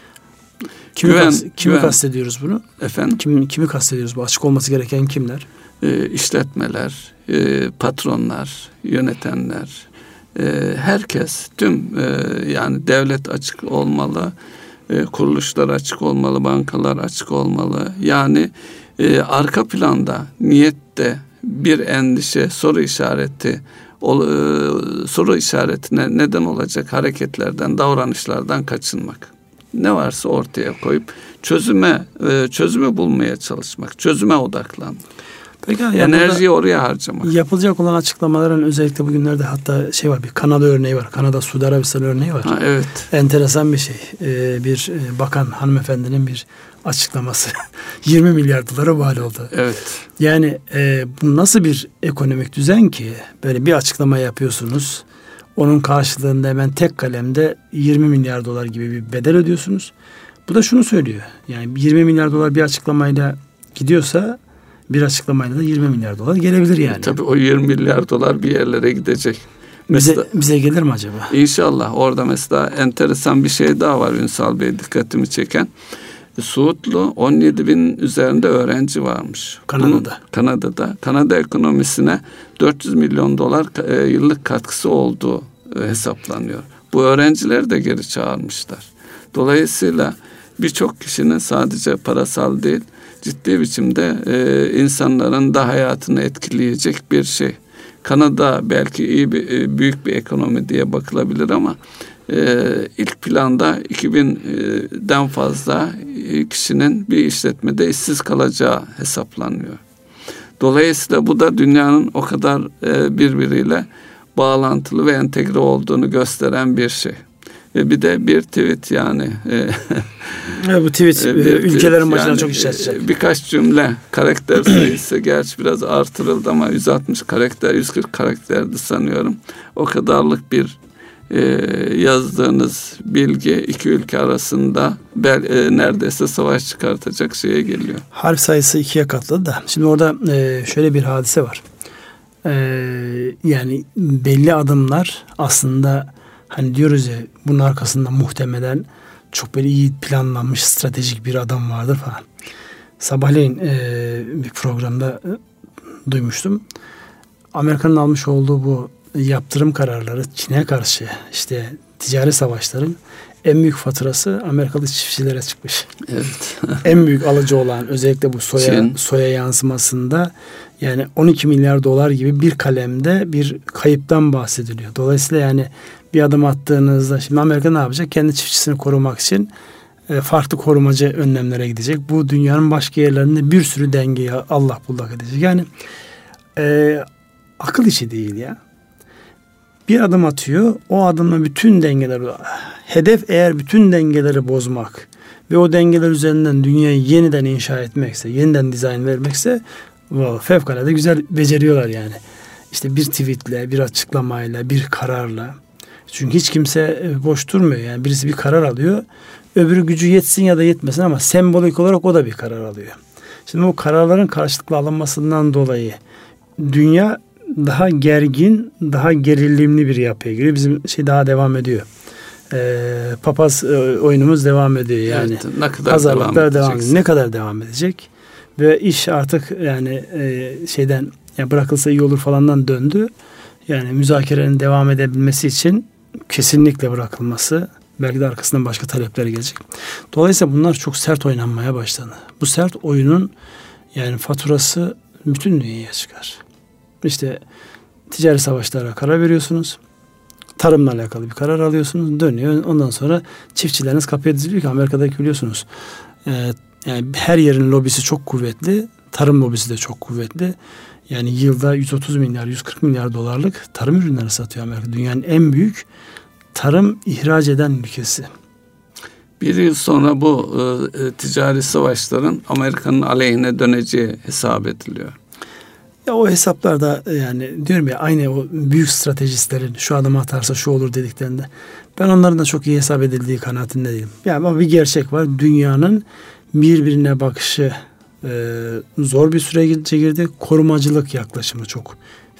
Speaker 1: Kimi kastediyoruz bunu?
Speaker 2: Efendim?
Speaker 1: Kimi kastediyoruz? Bu açık olması gereken kimler?
Speaker 2: İşletmeler, patronlar, yönetenler, herkes, tüm yani devlet açık olmalı, kuruluşlar açık olmalı, bankalar açık olmalı. Yani arka planda, niyette bir endişe, soru işaretine neden olacak hareketlerden, davranışlardan kaçınmak. Ne varsa ortaya koyup çözümü bulmaya çalışmak, çözüme odaklanmak.
Speaker 1: Peki,
Speaker 2: enerjiyi oraya harcamak.
Speaker 1: Yapılacak olan açıklamaların özellikle bugünlerde hatta var, bir Kanada örneği var. Kanada, Suudi Arabistan örneği var.
Speaker 2: Evet.
Speaker 1: Enteresan bir şey. Bir bakan hanımefendinin bir açıklaması 20 milyar dolara mal oldu.
Speaker 2: Evet.
Speaker 1: Yani bu nasıl bir ekonomik düzen ki böyle bir açıklama yapıyorsunuz. Onun karşılığında hemen tek kalemde 20 milyar dolar gibi bir bedel ödüyorsunuz. Bu da şunu söylüyor. Yani 20 milyar dolar bir açıklamayla gidiyorsa bir açıklamayla da 20 milyar dolar gelebilir yani.
Speaker 2: Tabii o 20 milyar dolar bir yerlere gidecek.
Speaker 1: Bize gelir mi acaba?
Speaker 2: İnşallah. Orada mesela enteresan bir şey daha var Ünsal Bey, dikkatimi çeken. Suudlu 17 bin üzerinde öğrenci varmış. Kanada'da. Kanada ekonomisine 400 milyon dolar yıllık katkısı olduğu hesaplanıyor. Bu öğrencileri de geri çağırmışlar. Dolayısıyla birçok kişinin sadece parasal değil, ciddi biçimde insanların da hayatını etkileyecek bir şey. Kanada belki büyük bir ekonomi diye bakılabilir ama ilk planda 2000'den fazla kişinin bir işletmede işsiz kalacağı hesaplanıyor. Dolayısıyla bu da dünyanın o kadar birbiriyle bağlantılı ve entegre olduğunu gösteren bir şey. Ve bir de bir tweet yani.
Speaker 1: Bu tweet ülkelerin başına yani, çok iş açacak.
Speaker 2: Birkaç cümle, karakter sayısı gerçi biraz artırıldı ama 160 karakter, 140 karakterdi sanıyorum. O kadarlık bir yazdığınız bilgi iki ülke arasında neredeyse savaş çıkartacak şeye geliyor.
Speaker 1: Harf sayısı 2'ye katladı da. Şimdi orada şöyle bir hadise var. Yani belli adımlar aslında hani diyoruz ya, bunun arkasında muhtemelen çok böyle iyi planlanmış stratejik bir adam vardır falan. Sabahleyin bir programda duymuştum. Amerika'nın almış olduğu bu yaptırım kararları, Çin'e karşı işte ticari savaşların en büyük faturası Amerikalı çiftçilere çıkmış.
Speaker 2: Evet.
Speaker 1: En büyük alıcı olan özellikle bu soya yansımasında yani 12 milyar dolar gibi bir kalemde bir kayıptan bahsediliyor. Dolayısıyla yani bir adım attığınızda şimdi Amerika ne yapacak? Kendi çiftçisini korumak için farklı korumacı önlemlere gidecek. Bu dünyanın başka yerlerinde bir sürü dengeyi allak bullak edecek. Yani akıl işi değil ya. Bir adım atıyor, o adımla bütün dengeleri, hedef eğer bütün dengeleri bozmak ve o dengeler üzerinden dünyayı yeniden inşa etmekse, yeniden dizayn vermekse fevkalade güzel beceriyorlar yani. İşte bir tweetle, bir açıklamayla, bir kararla. Çünkü hiç kimse boş durmuyor yani. Birisi bir karar alıyor, öbürü gücü yetsin ya da yetmesin ama sembolik olarak o da bir karar alıyor. Şimdi bu kararların karşılıklı alınmasından dolayı dünya daha gergin, daha gerilimli bir yapıya giriyor. Bizim daha devam ediyor. Papaz oyunumuz devam ediyor yani. Evet,
Speaker 2: ne kadar devam edecek?
Speaker 1: Ne kadar devam edecek? Ve iş artık yani yani bırakılsa iyi olur falandan döndü. Yani müzakerenin devam edebilmesi için kesinlikle bırakılması, belki de arkasından başka talepler gelecek. Dolayısıyla bunlar çok sert oynanmaya başladı. Bu sert oyunun yani faturası bütün dünyaya çıkar. İşte ticari savaşlara karar veriyorsunuz. Tarımla alakalı bir karar alıyorsunuz. Dönüyor. Ondan sonra çiftçileriniz kapıya diziliyor ki Amerika'daki biliyorsunuz. Yani her yerin lobisi çok kuvvetli. Tarım lobisi de çok kuvvetli. Yani yılda 130 milyar, 140 milyar dolarlık tarım ürünleri satıyor Amerika. Dünyanın en büyük tarım ihraç eden ülkesi.
Speaker 2: Bir yıl sonra bu ticari savaşların Amerika'nın aleyhine döneceği hesap ediliyor.
Speaker 1: Ya o hesaplarda yani diyorum ya, aynı o büyük stratejistlerin şu adımı atarsa şu olur dediklerinde ben onların da çok iyi hesap edildiği kanaatinde değilim. Yani ama bir gerçek var. Dünyanın birbirine bakışı zor bir sürece girdi. Korumacılık yaklaşımı çok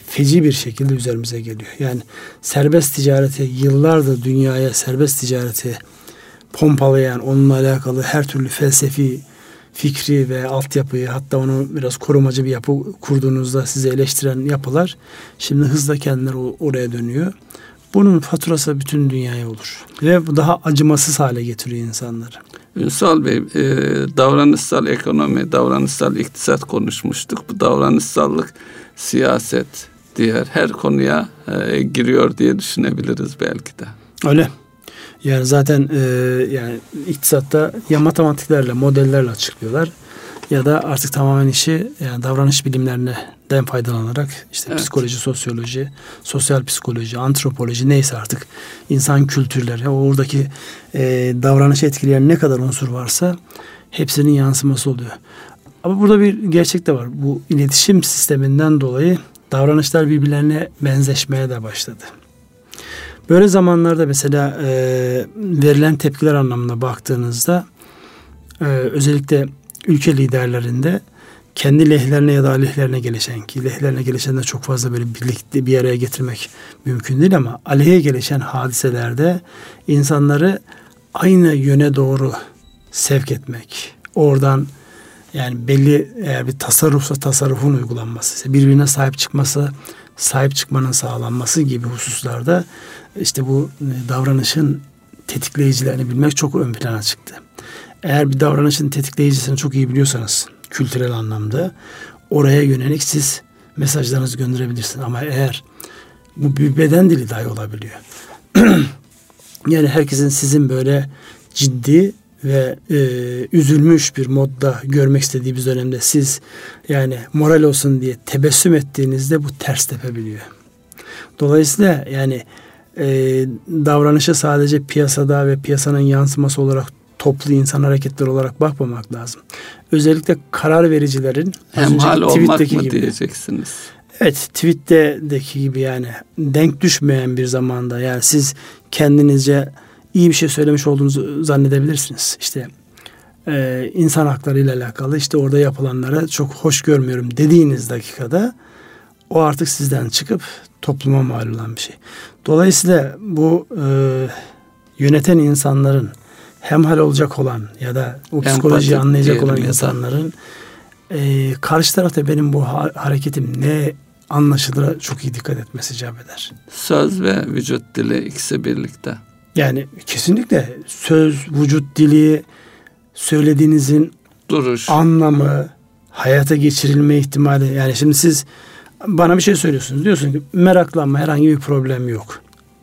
Speaker 1: feci bir şekilde üzerimize geliyor. Yani serbest ticareti, yıllardır dünyaya serbest ticareti pompalayan, onunla alakalı her türlü felsefi, fikri ve altyapıyı, hatta onu biraz korumacı bir yapı kurduğunuzda sizi eleştiren yapılar şimdi hızla kendileri oraya dönüyor. Bunun faturası bütün dünyaya olur. Ve bu daha acımasız hale getiriyor insanları.
Speaker 2: Ünsal Bey, davranışsal ekonomi, davranışsal iktisat konuşmuştuk. Bu davranışsallık siyaset, diğer her konuya giriyor diye düşünebiliriz belki de.
Speaker 1: Öyle. Yani zaten yani iktisatta ya matematiklerle, modellerle açıklıyorlar ya da artık tamamen işi yani davranış bilimlerinden faydalanarak işte evet, psikoloji, sosyoloji, sosyal psikoloji, antropoloji neyse artık insan kültürleri, oradaki davranışı etkileyen ne kadar unsur varsa hepsinin yansıması oluyor. Ama burada bir gerçek de var. Bu iletişim sisteminden dolayı davranışlar birbirlerine benzeşmeye de başladı. Böyle zamanlarda mesela verilen tepkiler anlamına baktığınızda özellikle ülke liderlerinde kendi lehlerine ya da aleyhlerine gelişen, ki lehlerine gelişen de çok fazla böyle birlikte bir araya getirmek mümkün değil ama aleyhe gelişen hadiselerde insanları aynı yöne doğru sevk etmek, oradan yani belli eğer bir tasarrufsa tasarrufun uygulanması, birbirine sahip çıkmanın sağlanması gibi hususlarda işte bu davranışın tetikleyicilerini bilmek çok ön plana çıktı. Eğer bir davranışın tetikleyicisini çok iyi biliyorsanız kültürel anlamda oraya yönelik siz mesajlarınızı gönderebilirsiniz. Ama eğer bu bir beden dili dahi olabiliyor. Yani herkesin sizin böyle ciddi ve üzülmüş bir modda görmek istediği bir dönemde siz yani moral olsun diye tebessüm ettiğinizde bu ters tepebiliyor. Dolayısıyla yani davranışa sadece piyasada ve piyasanın yansıması olarak toplu insan hareketleri olarak bakmamak lazım. Özellikle karar vericilerin
Speaker 2: hemhal olmak mı gibi diyeceksiniz?
Speaker 1: Evet, tweet'teki gibi yani denk düşmeyen bir zamanda yani siz kendinizce iyi bir şey söylemiş olduğunuzu zannedebilirsiniz. İşte insan hakları ile alakalı işte orada yapılanlara çok hoş görmüyorum dediğiniz dakikada o artık sizden çıkıp topluma mal olan bir şey. Dolayısıyla bu yöneten insanların hemhal olacak olan ya da o psikolojiyi anlayacak olan insanların karşı tarafta benim bu hareketim ne anlaşılır çok iyi dikkat etmesi icap eder.
Speaker 2: Söz ve vücut dili ikisi birlikte.
Speaker 1: Yani kesinlikle söz, vücut dili, söylediğinizin
Speaker 2: duruş,
Speaker 1: anlamı, hayata geçirilme ihtimali. Yani şimdi siz bana bir şey söylüyorsunuz. Diyorsun ki meraklanma, herhangi bir problem yok.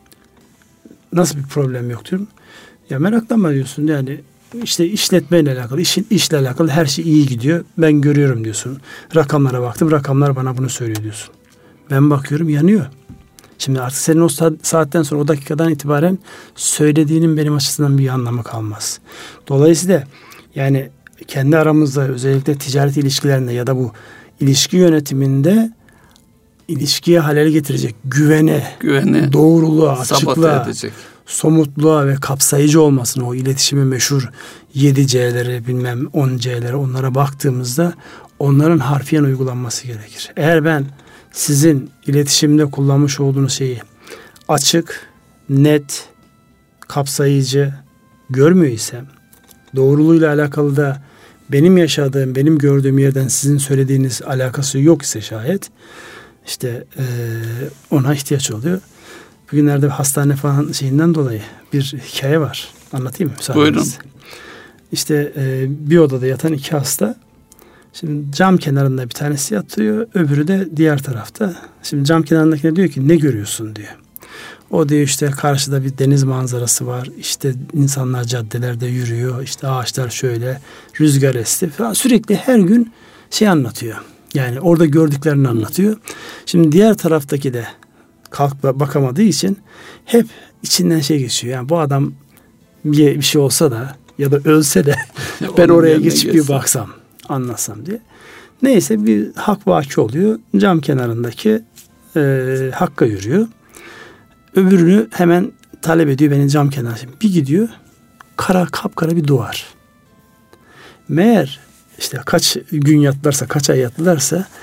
Speaker 1: Nasıl bir problem yok diyorum. Ya meraklanma diyorsun. Yani işte işletmeyle alakalı, işle alakalı her şey iyi gidiyor. Ben görüyorum diyorsun. Rakamlara baktım. Rakamlar bana bunu söylüyor diyorsun. Ben bakıyorum yanıyor. Şimdi artık senin o saatten sonra o dakikadan itibaren söylediğinin benim açısından bir anlamı kalmaz. Dolayısıyla yani kendi aramızda özellikle ticaret ilişkilerinde ya da bu ilişki yönetiminde ilişkiye halel getirecek güvene, doğruluğa, açıklığa, somutluğa ve kapsayıcı olmasına o iletişimin meşhur 7C'leri bilmem 10C'leri onlara baktığımızda onların harfiyen uygulanması gerekir. Eğer ben sizin iletişimde kullanmış olduğunuz şeyi açık, net, kapsayıcı görmüyor isem, doğruluğuyla alakalı da benim yaşadığım, benim gördüğüm yerden sizin söylediğiniz alakası yok ise şayet işte ona ihtiyaç oluyor. Bugünlerde hastane falan şeyinden dolayı bir hikaye var. Anlatayım mı?
Speaker 2: Buyurun.
Speaker 1: İşte bir odada yatan iki hasta. Şimdi cam kenarında bir tanesi yatıyor, öbürü de diğer tarafta. Şimdi cam kenarındakine diyor ki ne görüyorsun diyor. O diyor işte karşıda bir deniz manzarası var. İşte insanlar caddelerde yürüyor. İşte ağaçlar şöyle, rüzgar esti falan. Sürekli her gün şey anlatıyor. Yani orada gördüklerini anlatıyor. Şimdi diğer taraftaki de kalkıp bakamadığı için hep içinden şey geçiyor. Yani bu adam bir şey olsa da ya da ölse de ben oraya geçip bir baksam, anlatsam diye. Neyse bir hak vaki oluyor. Cam kenarındaki Hakk'a yürüyor. Öbürünü hemen talep ediyor beni cam kenarına. Bir gidiyor kapkara bir duvar. Meğer işte kaç gün yattılarsa, kaç ay yattılarsa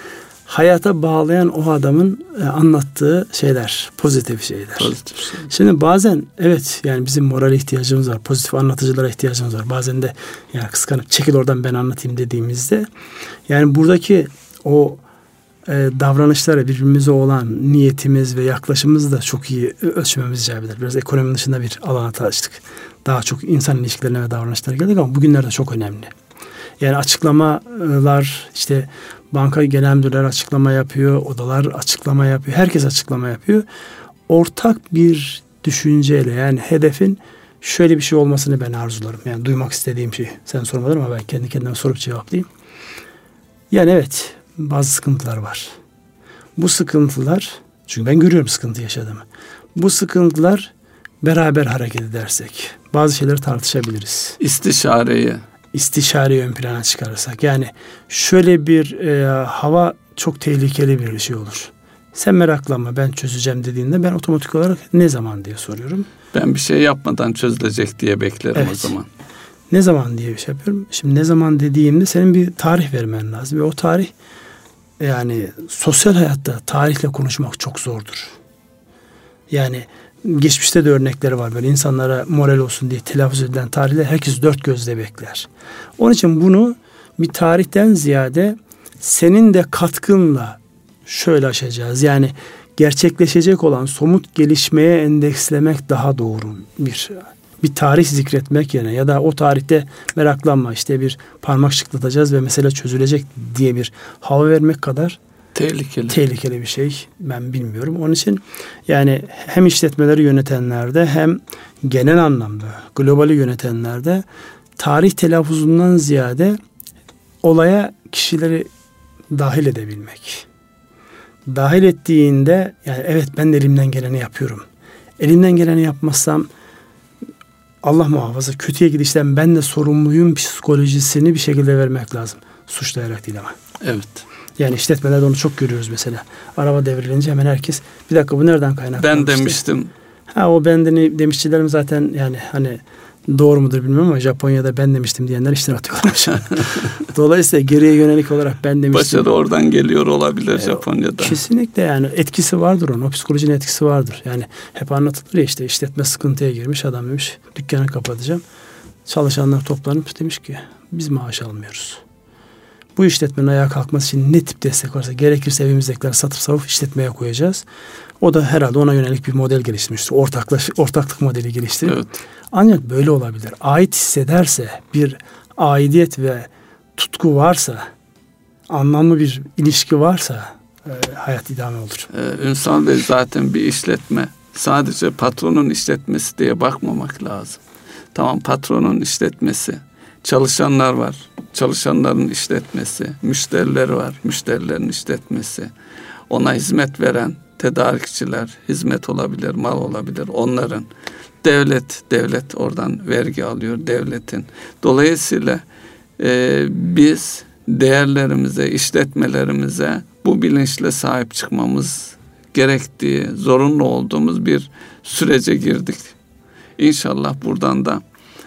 Speaker 1: hayata bağlayan o adamın anlattığı şeyler, pozitif şeyler.
Speaker 2: Pozitif şey.
Speaker 1: Şimdi bazen evet yani bizim moral ihtiyacımız var, pozitif anlatıcılara ihtiyacımız var. Bazen de yani kıskanıp çekil oradan ben anlatayım dediğimizde yani buradaki o davranışlara birbirimize olan niyetimiz ve yaklaşımımızı da çok iyi ölçmemiz icap eder. Biraz ekonomi dışında bir alana açtık. Daha çok insan ilişkilerine ve davranışlara geldik ama bugünlerde çok önemli. Yani açıklamalar işte banka genel müdürler açıklama yapıyor, odalar açıklama yapıyor, herkes açıklama yapıyor. Ortak bir düşünceyle yani hedefin şöyle bir şey olmasını ben arzularım. Yani duymak istediğim şey. Sen sormadın ama ben kendi kendime sorup cevaplayayım. Yani evet bazı sıkıntılar var. Bu sıkıntılar çünkü ben görüyorum sıkıntı yaşadığımı. Bu sıkıntılar beraber hareket edersek bazı şeyleri tartışabiliriz. İstişareyi ön plana çıkarırsak yani şöyle bir hava çok tehlikeli bir şey olur. Sen meraklanma ben çözeceğim dediğinde ben otomatik olarak ne zaman diye soruyorum.
Speaker 2: Ben bir şey yapmadan çözülecek diye beklerim o zaman.
Speaker 1: Ne zaman diye bir şey yapıyorum. Şimdi ne zaman dediğimde senin bir tarih vermen lazım ve o tarih yani sosyal hayatta tarihle konuşmak çok zordur. Yani geçmişte de örnekleri var böyle insanlara moral olsun diye telaffuz edilen tarihler herkes dört gözle bekler. Onun için bunu bir tarihten ziyade senin de katkınla şöyle aşacağız. Yani gerçekleşecek olan somut gelişmeye endekslemek daha doğru bir tarih zikretmek yerine ya da o tarihte meraklanma işte bir parmak şıklatacağız ve mesele çözülecek diye bir hava vermek kadar tehlikeli bir şey ben bilmiyorum. Onun için yani hem işletmeleri yönetenlerde hem genel anlamda globali yönetenlerde tarih telaffuzundan ziyade olaya kişileri dahil edebilmek. Dahil ettiğinde yani evet ben de elimden geleni yapıyorum. Elimden geleni yapmazsam Allah muhafaza kötüye gidişten ben de sorumluyum psikolojisini bir şekilde vermek lazım. Suçlayarak değil ama.
Speaker 2: Evet.
Speaker 1: Yani işletmelerde onu çok görüyoruz mesela. Araba devrilince hemen herkes bir dakika bu nereden kaynaklanmıştı?
Speaker 2: Ben demiştim.
Speaker 1: O bendeni demişçilerim zaten yani hani doğru mudur bilmiyorum ama Japonya'da ben demiştim diyenler işten atıyorlarmış. Dolayısıyla geriye yönelik olarak ben demiştim.
Speaker 2: Başarı oradan geliyor olabilir Japonya'da.
Speaker 1: Kesinlikle yani etkisi vardır onun. O psikolojinin etkisi vardır. Yani hep anlatılır ya işte işletme sıkıntıya girmiş adam demiş dükkanı kapatacağım. Çalışanlar toplanıp demiş ki biz maaş almıyoruz. Bu işletmenin ayağa kalkması için ne tip destek varsa gerekirse evimizdekileri satıp savup işletmeye koyacağız. O da herhalde ona yönelik bir model geliştirmiştir. Ortaklık modeli geliştirip.
Speaker 2: Evet.
Speaker 1: Ancak böyle olabilir. Ait hissederse bir aidiyet ve tutku varsa anlamlı bir ilişki varsa hayat idame olur.
Speaker 2: Ünsal Bey zaten bir işletme sadece patronun işletmesi diye bakmamak lazım. Tamam patronun işletmesi. Çalışanlar var. Çalışanların işletmesi. Müşterileri var. Müşterilerin işletmesi. Ona hizmet veren tedarikçiler, hizmet olabilir, mal olabilir. Onların devlet oradan vergi alıyor devletin. Dolayısıyla biz değerlerimize, işletmelerimize bu bilinçle sahip çıkmamız gerektiği, zorunlu olduğumuz bir sürece girdik. İnşallah buradan da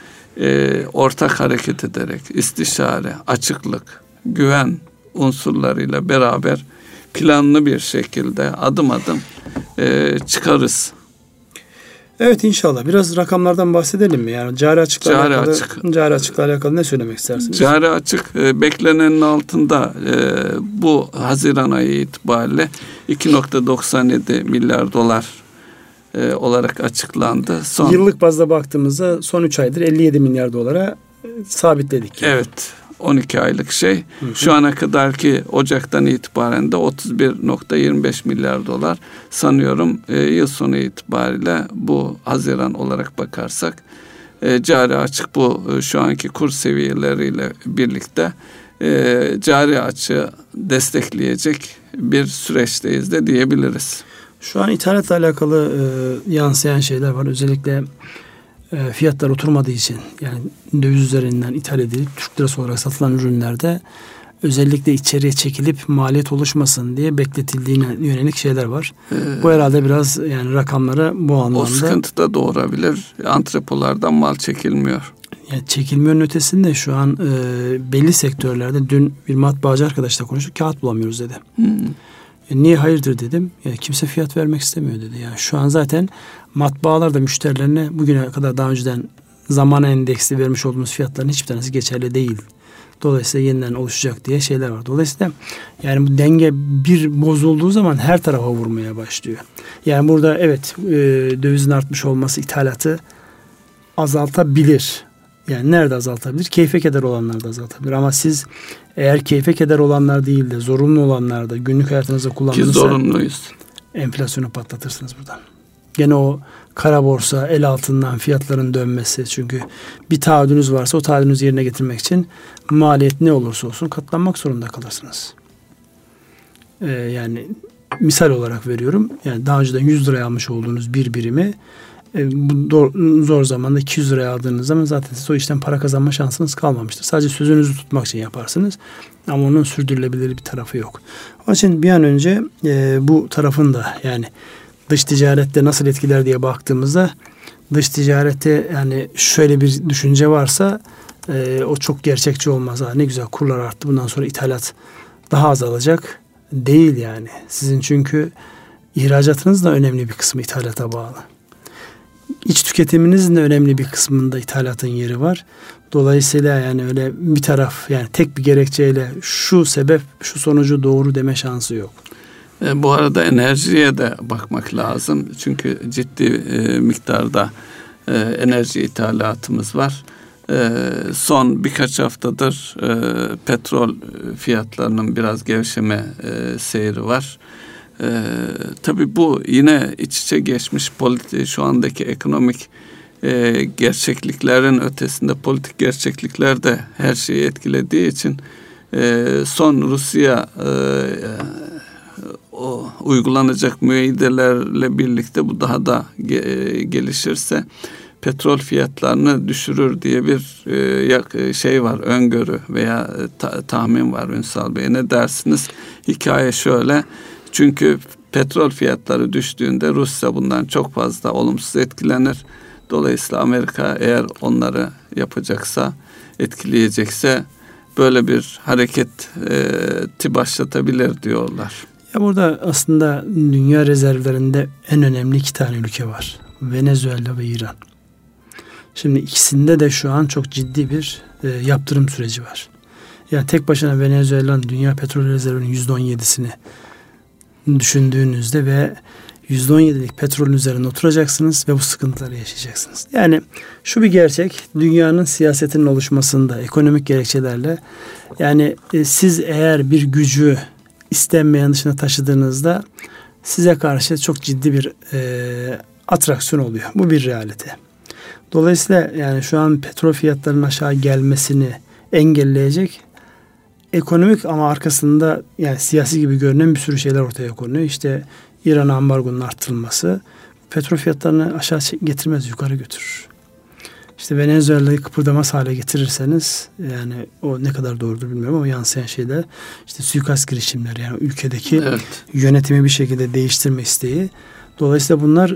Speaker 2: ortak hareket ederek istişare, açıklık, güven unsurlarıyla beraber planlı bir şekilde adım adım çıkarız.
Speaker 1: Evet inşallah. Biraz rakamlardan bahsedelim mi? Yani cari açıkla alakalı ne söylemek istersiniz?
Speaker 2: Cari açık beklenenin altında bu Haziran ayı itibariyle 2.97 milyar dolar olarak açıklandı.
Speaker 1: Yıllık bazda baktığımızda son 3 aydır 57 milyar dolara sabitledik. Yani.
Speaker 2: Evet. 12 aylık şey. Hı hı. Şu ana kadarki Ocak'tan itibaren de 31.25 milyar dolar sanıyorum yıl sonu itibariyle bu Haziran olarak bakarsak cari açık bu şu anki kur seviyeleriyle birlikte cari açığı destekleyecek bir süreçteyiz de diyebiliriz.
Speaker 1: Şu an ithalatla alakalı yansıyan şeyler var. Özellikle fiyatlar oturmadığı için yani döviz üzerinden ithal edilip Türk lirası olarak satılan ürünlerde özellikle içeriye çekilip maliyet oluşmasın diye bekletildiğine yönelik şeyler var. Bu herhalde biraz yani rakamları bu anlamda.
Speaker 2: O sıkıntı da doğurabilir. Antrepolardan mal çekilmiyor.
Speaker 1: Yani çekilmenin ötesinde şu an belli sektörlerde, dün bir matbaacı arkadaşla konuştuk, kağıt bulamıyoruz dedi. Niye hayırdır dedim. Yani kimse fiyat vermek istemiyor dedi. Yani şu an zaten matbaalar da müşterilerine bugüne kadar daha önceden zamana endeksli vermiş olduğumuz fiyatların hiçbir tanesi geçerli değil. Dolayısıyla yeniden oluşacak diye şeyler var. Dolayısıyla yani bu denge bir bozulduğu zaman her tarafa vurmaya başlıyor. Yani burada evet dövizin artmış olması ithalatı azaltabilir. Yani nerede azaltabilir? Keyfe keder olanlarda azaltabilir. Ama siz eğer keyfe keder olanlar değil de zorunlu olanlarda günlük hayatınızda kullanılırsa,
Speaker 2: ki zorunluyuz,
Speaker 1: enflasyonu patlatırsınız buradan. Gene o kara borsa, el altından fiyatların dönmesi. Çünkü bir taahhüdünüz varsa o taahhüdünüzü yerine getirmek için maliyet ne olursa olsun katlanmak zorunda kalırsınız. Yani misal olarak veriyorum. Yani daha önceden 100 liraya almış olduğunuz bir birimi bu zor zamanda 200 liraya aldığınız zaman zaten siz o işten para kazanma şansınız kalmamıştır. Sadece sözünüzü tutmak için yaparsınız. Ama onun sürdürülebilir bir tarafı yok. Onun için bir an önce bu tarafın da, yani dış ticarette nasıl etkiler diye baktığımızda, dış ticarette yani şöyle bir düşünce varsa o çok gerçekçi olmaz. Ha, ne güzel kurlar arttı, bundan sonra ithalat daha azalacak. Değil yani. Sizin çünkü ihracatınız da önemli bir kısmı ithalata bağlı. İç tüketiminizin de önemli bir kısmında ithalatın yeri var. Dolayısıyla yani öyle bir taraf, yani tek bir gerekçeyle şu sebep şu sonucu doğru deme şansı yok.
Speaker 2: Bu arada enerjiye de bakmak lazım. Çünkü ciddi miktarda enerji ithalatımız var. Son birkaç haftadır petrol fiyatlarının biraz gevşeme seyri var. Tabii bu yine iç içe geçmiş şu andaki ekonomik gerçekliklerin ötesinde politik gerçeklikler de her şeyi etkilediği için son Rusya o uygulanacak müeyyidelerle birlikte bu daha da gelişirse petrol fiyatlarını düşürür diye bir şey var, öngörü veya tahmin var Ünsal Bey. Ne dersiniz? Hikaye şöyle. Çünkü petrol fiyatları düştüğünde Rusya bundan çok fazla olumsuz etkilenir. Dolayısıyla Amerika eğer onları yapacaksa, etkileyecekse böyle bir hareketi başlatabilir diyorlar.
Speaker 1: Ya burada aslında dünya rezervlerinde en önemli 2 tane ülke var. Venezuela ve İran. Şimdi ikisinde de şu an çok ciddi bir yaptırım süreci var. Yani tek başına Venezuela'nın dünya petrol rezervinin %17'sini düşündüğünüzde ve %17'lik petrolün üzerine oturacaksınız ve bu sıkıntıları yaşayacaksınız. Yani şu bir gerçek, dünyanın siyasetinin oluşmasında ekonomik gerekçelerle, yani siz eğer bir gücü istenmeyen dışına taşıdığınızda size karşı çok ciddi bir atraksiyon oluyor. Bu bir realite. Dolayısıyla yani şu an petrol fiyatlarının aşağı gelmesini engelleyecek ekonomik ama arkasında yani siyasi gibi görünen bir sürü şeyler ortaya konuyor. İşte İran'a ambargonun arttırılması petrol fiyatlarını aşağı getirmez, yukarı götürür. İşte Venezuela'yı kıpırdamaz hale getirirseniz, yani o ne kadar doğrudur bilmiyorum ama yansıyan şeyler işte suikast girişimleri, yani ülkedeki yönetimi bir şekilde değiştirme isteği. Dolayısıyla bunlar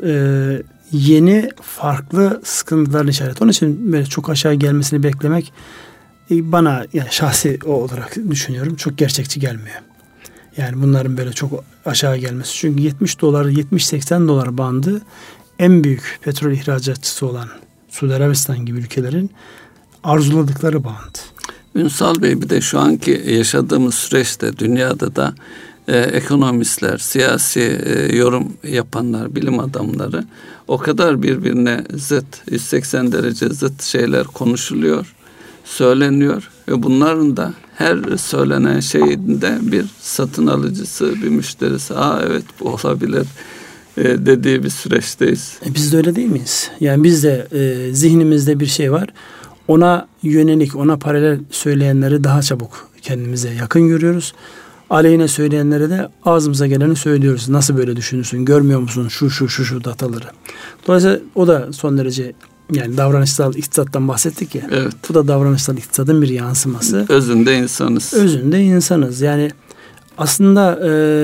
Speaker 1: yeni farklı sıkıntıların işareti. Onun için böyle çok aşağı gelmesini beklemek bana, yani şahsi olarak düşünüyorum, çok gerçekçi gelmiyor. Yani bunların böyle çok aşağı gelmesi. Çünkü 70 dolar, 70-80 dolar bandı en büyük petrol ihracatçısı olan Suudi Arabistan gibi ülkelerin arzuladıkları band.
Speaker 2: Ünsal Bey, bir de şu anki yaşadığımız süreçte dünyada da ekonomistler, siyasi yorum yapanlar, bilim adamları o kadar birbirine zıt, 180 derece zıt şeyler konuşuluyor, söyleniyor ve bunların da her söylenen şeyinde bir satın alıcısı, bir müşterisi, evet bu olabilir dediği bir süreçteyiz.
Speaker 1: Biz de öyle değil miyiz? Yani biz de zihnimizde bir şey var. Ona yönelik, ona paralel söyleyenleri daha çabuk kendimize yakın görüyoruz. Aleyhine söyleyenlere de ağzımıza geleni söylüyoruz. Nasıl böyle düşünürsün? Görmüyor musun? Şu dataları. Dolayısıyla o da son derece, yani davranışsal iktisattan bahsettik ya.
Speaker 2: Evet.
Speaker 1: Bu da davranışsal iktisadın bir yansıması.
Speaker 2: Özünde insanız.
Speaker 1: Özünde insanız. Yani aslında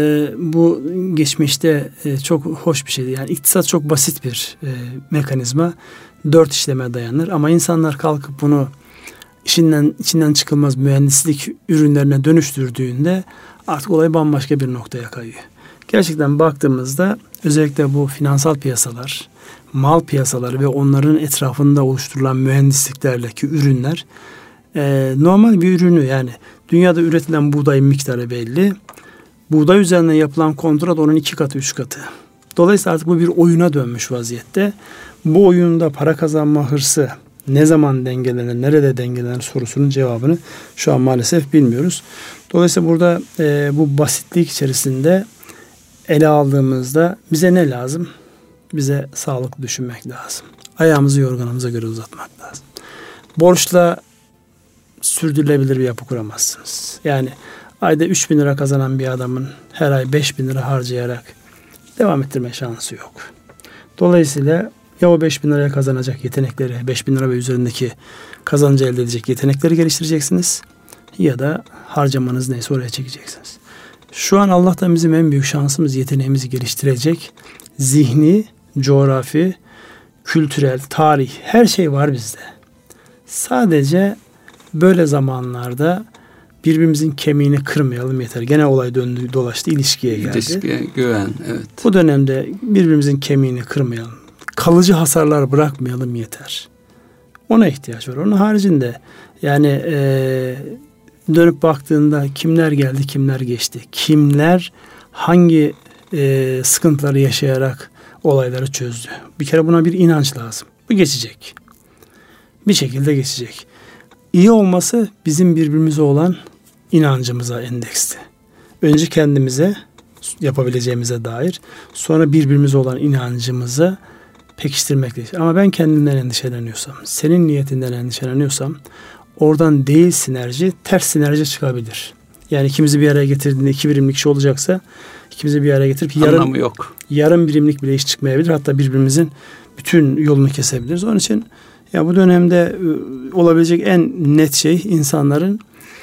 Speaker 1: bu geçmişte çok hoş bir şeydi. Yani iktisat çok basit bir mekanizma. 4 işleme dayanır. Ama insanlar kalkıp bunu içinden çıkılmaz mühendislik ürünlerine dönüştürdüğünde artık olay bambaşka bir noktaya kayıyor. Gerçekten baktığımızda özellikle bu finansal piyasalar, mal piyasaları ve onların etrafında oluşturulan mühendisliklerle ürünler normal bir ürünü, yani dünyada üretilen buğdayın miktarı belli. Buğday üzerinden yapılan kontrat onun 2 katı 3 katı. Dolayısıyla artık bu bir oyuna dönmüş vaziyette. Bu oyunda para kazanma hırsı ne zaman dengelenir, nerede dengelenir sorusunun cevabını şu an maalesef bilmiyoruz. Dolayısıyla burada bu basitlik içerisinde ele aldığımızda bize ne lazım? Bize sağlıklı düşünmek lazım. Ayağımızı yorganımıza göre uzatmak lazım. Borçla sürdürülebilir bir yapı kuramazsınız. Yani ayda 3.000 lira kazanan bir adamın her ay 5.000 lira harcayarak devam ettirme şansı yok. Dolayısıyla ya o 5.000 liraya kazanacak yetenekleri, 5.000 lira ve üzerindeki kazancı elde edecek yetenekleri geliştireceksiniz. Ya da harcamanız neyse oraya çekeceksiniz. Şu an Allah'tan bizim en büyük şansımız yeteneğimizi geliştirecek zihni, coğrafi, kültürel, tarih, her şey var bizde. Sadece böyle zamanlarda birbirimizin kemiğini kırmayalım yeter. Gene olay döndü dolaştı, ilişkiye geldi.
Speaker 2: İlişkiye, güven, evet.
Speaker 1: Bu dönemde birbirimizin kemiğini kırmayalım. Kalıcı hasarlar bırakmayalım yeter. Ona ihtiyaç var. Onun haricinde yani dönüp baktığında kimler geldi, kimler geçti? Kimler hangi sıkıntıları yaşayarak olayları çözdü? Bir kere buna bir inanç lazım. Bu geçecek. Bir şekilde geçecek. İyi olması bizim birbirimize olan inancımıza endeksli. Önce kendimize yapabileceğimize dair, sonra birbirimize olan inancımızı pekiştirmekteyiz. Ama ben kendimden endişeleniyorsam, senin niyetinden endişeleniyorsam oradan değil sinerji, ters sinerji çıkabilir. Yani ikimizi bir araya getirdiğinde 2 birimlik iş olacaksa ikimizi bir araya getirip yarım birimlik bile iş çıkmayabilir. Hatta birbirimizin bütün yolunu kesebiliriz. Onun için ya bu dönemde olabilecek en net şey insanların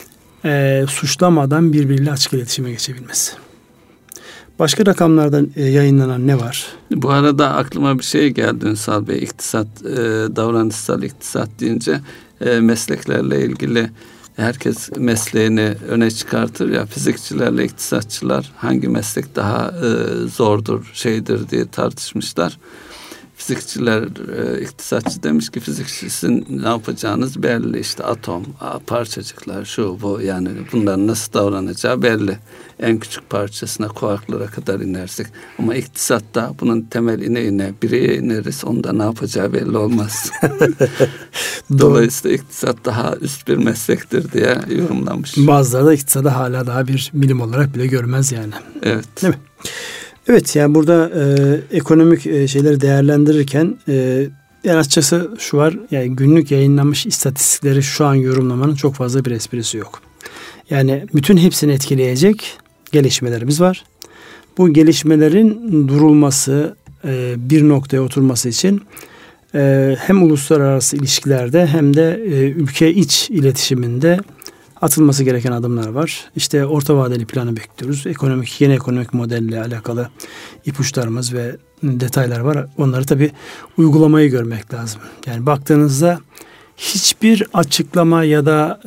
Speaker 1: suçlamadan birbiriyle açık iletişime geçebilmesi. Başka rakamlardan yayınlanan ne var?
Speaker 2: Bu arada aklıma bir şey geldi Ünsal Bey. İktisat, davranışsal iktisat deyince mesleklerle ilgili herkes mesleğini öne çıkartır ya, fizikçilerle iktisatçılar hangi meslek daha zordur, şeydir diye tartışmışlar. Fizikçiler, iktisatçı demiş ki fizikçisin ne yapacağınız belli, işte atom, parçacıklar, şu bu, yani bunların nasıl davranacağı belli. En küçük parçasına, kuarklara kadar inersek. Ama iktisatta bunun temel ine bireye ineriz, onda ne yapacağı belli olmaz. Dolayısıyla iktisat daha üst bir meslektir diye yorumlamış.
Speaker 1: Bazıları da iktisadı hala daha bir bilim olarak bile görmez yani.
Speaker 2: Evet.
Speaker 1: Değil mi? Evet, yani burada ekonomik şeyleri değerlendirirken yani açıkçası şu var, yani günlük yayınlanmış istatistikleri şu an yorumlamanın çok fazla bir esprisi yok. Yani bütün hepsini etkileyecek gelişmelerimiz var. Bu gelişmelerin durulması, bir noktaya oturması için hem uluslararası ilişkilerde hem de ülke iç iletişiminde atılması gereken adımlar var. İşte orta vadeli planı bekliyoruz. Yeni ekonomik modelle alakalı ipuçlarımız ve detaylar var. Onları tabii uygulamayı görmek lazım. Yani baktığınızda hiçbir açıklama ya da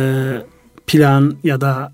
Speaker 1: plan ya da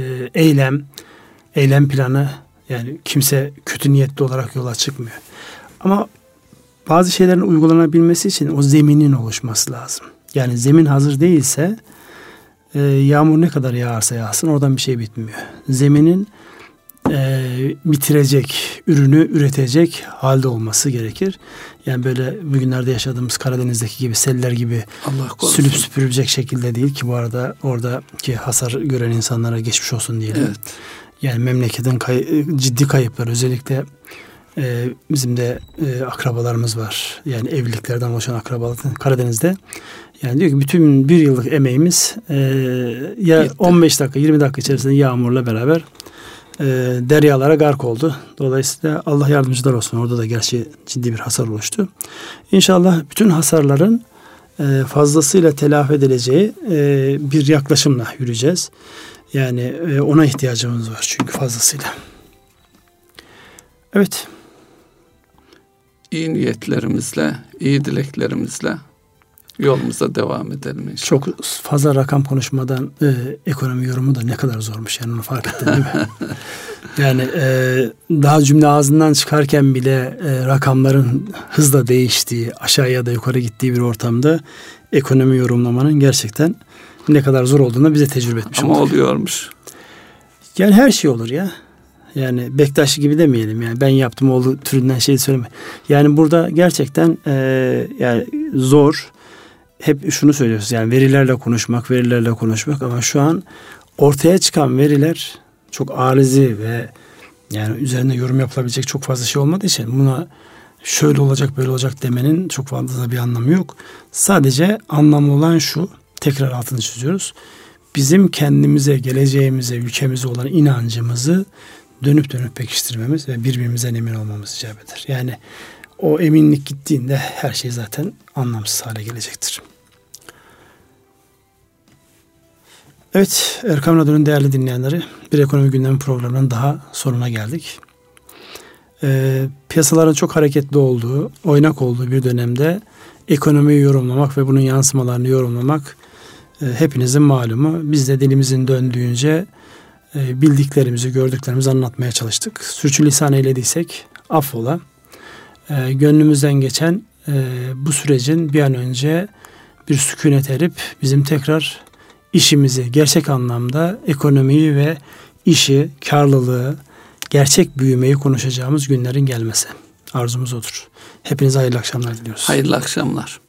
Speaker 1: eylem planı, yani kimse kötü niyetli olarak yola çıkmıyor. Ama bazı şeylerin uygulanabilmesi için o zeminin oluşması lazım. Yani zemin hazır değilse yağmur ne kadar yağarsa yağsın oradan bir şey bitmiyor. Zeminin bitirecek, ürünü üretecek halde olması gerekir. Yani böyle bugünlerde yaşadığımız Karadeniz'deki gibi seller gibi sülüp süpürülecek şekilde değil ki, bu arada oradaki hasar gören insanlara geçmiş olsun diyelim. Evet. Yani memleketin ciddi kayıplar, özellikle bizim de akrabalarımız var. Yani evliliklerden oluşan akrabalar Karadeniz'de. Yani diyor ki bütün bir yıllık emeğimiz ya bitti. 15 dakika 20 dakika içerisinde yağmurla beraber deryalara gark oldu. Dolayısıyla Allah yardımcılar olsun. Orada da gerçi ciddi bir hasar oluştu. İnşallah bütün hasarların fazlasıyla telafi edileceği bir yaklaşımla yürüyeceğiz. Yani ona ihtiyacımız var çünkü fazlasıyla. Evet.
Speaker 2: iyi niyetlerimizle, iyi dileklerimizle yolumuza devam edelim inşallah.
Speaker 1: Çok fazla rakam konuşmadan ekonomi yorumu da ne kadar zormuş yani, onu fark ettin değil mi? Yani daha cümle ağzından çıkarken bile rakamların hızla değiştiği, aşağıya da yukarı gittiği bir ortamda ekonomi yorumlamanın gerçekten ne kadar zor olduğunu bize tecrübe etmiş olduk.
Speaker 2: Ama oluyormuş.
Speaker 1: Yani her şey olur ya. Yani Bektaş gibi demeyelim yani, ben yaptım oldu türünden şey söyleme. Yani burada gerçekten yani zor. Hep şunu söylüyoruz yani, verilerle konuşmak ama şu an ortaya çıkan veriler çok arizi ve yani üzerine yorum yapılabilecek çok fazla şey olmadığı için buna şöyle olacak böyle olacak demenin çok fazla bir anlamı yok. Sadece anlamlı olan şu, tekrar altını çiziyoruz. Bizim kendimize, geleceğimize, ülkemize olan inancımızı dönüp pekiştirmemiz ve birbirimizden emin olmamız icap eder. Yani o eminlik gittiğinde her şey zaten anlamsız hale gelecektir. Evet, Erkam Radyo'nun değerli dinleyenleri, bir ekonomi gündemi programının daha sonuna geldik. Piyasaların çok hareketli olduğu, oynak olduğu bir dönemde ekonomiyi yorumlamak ve bunun yansımalarını yorumlamak hepinizin malumu. Biz de dilimizin döndüğünce bildiklerimizi, gördüklerimizi anlatmaya çalıştık. Sürçülisan eylediysek affola. Gönlümüzden geçen bu sürecin bir an önce bir sükunet erip bizim tekrar işimizi, gerçek anlamda ekonomiyi ve işi, karlılığı, gerçek büyümeyi konuşacağımız günlerin gelmesi. Arzumuz odur. Hepinize hayırlı akşamlar diliyoruz.
Speaker 2: Hayırlı akşamlar.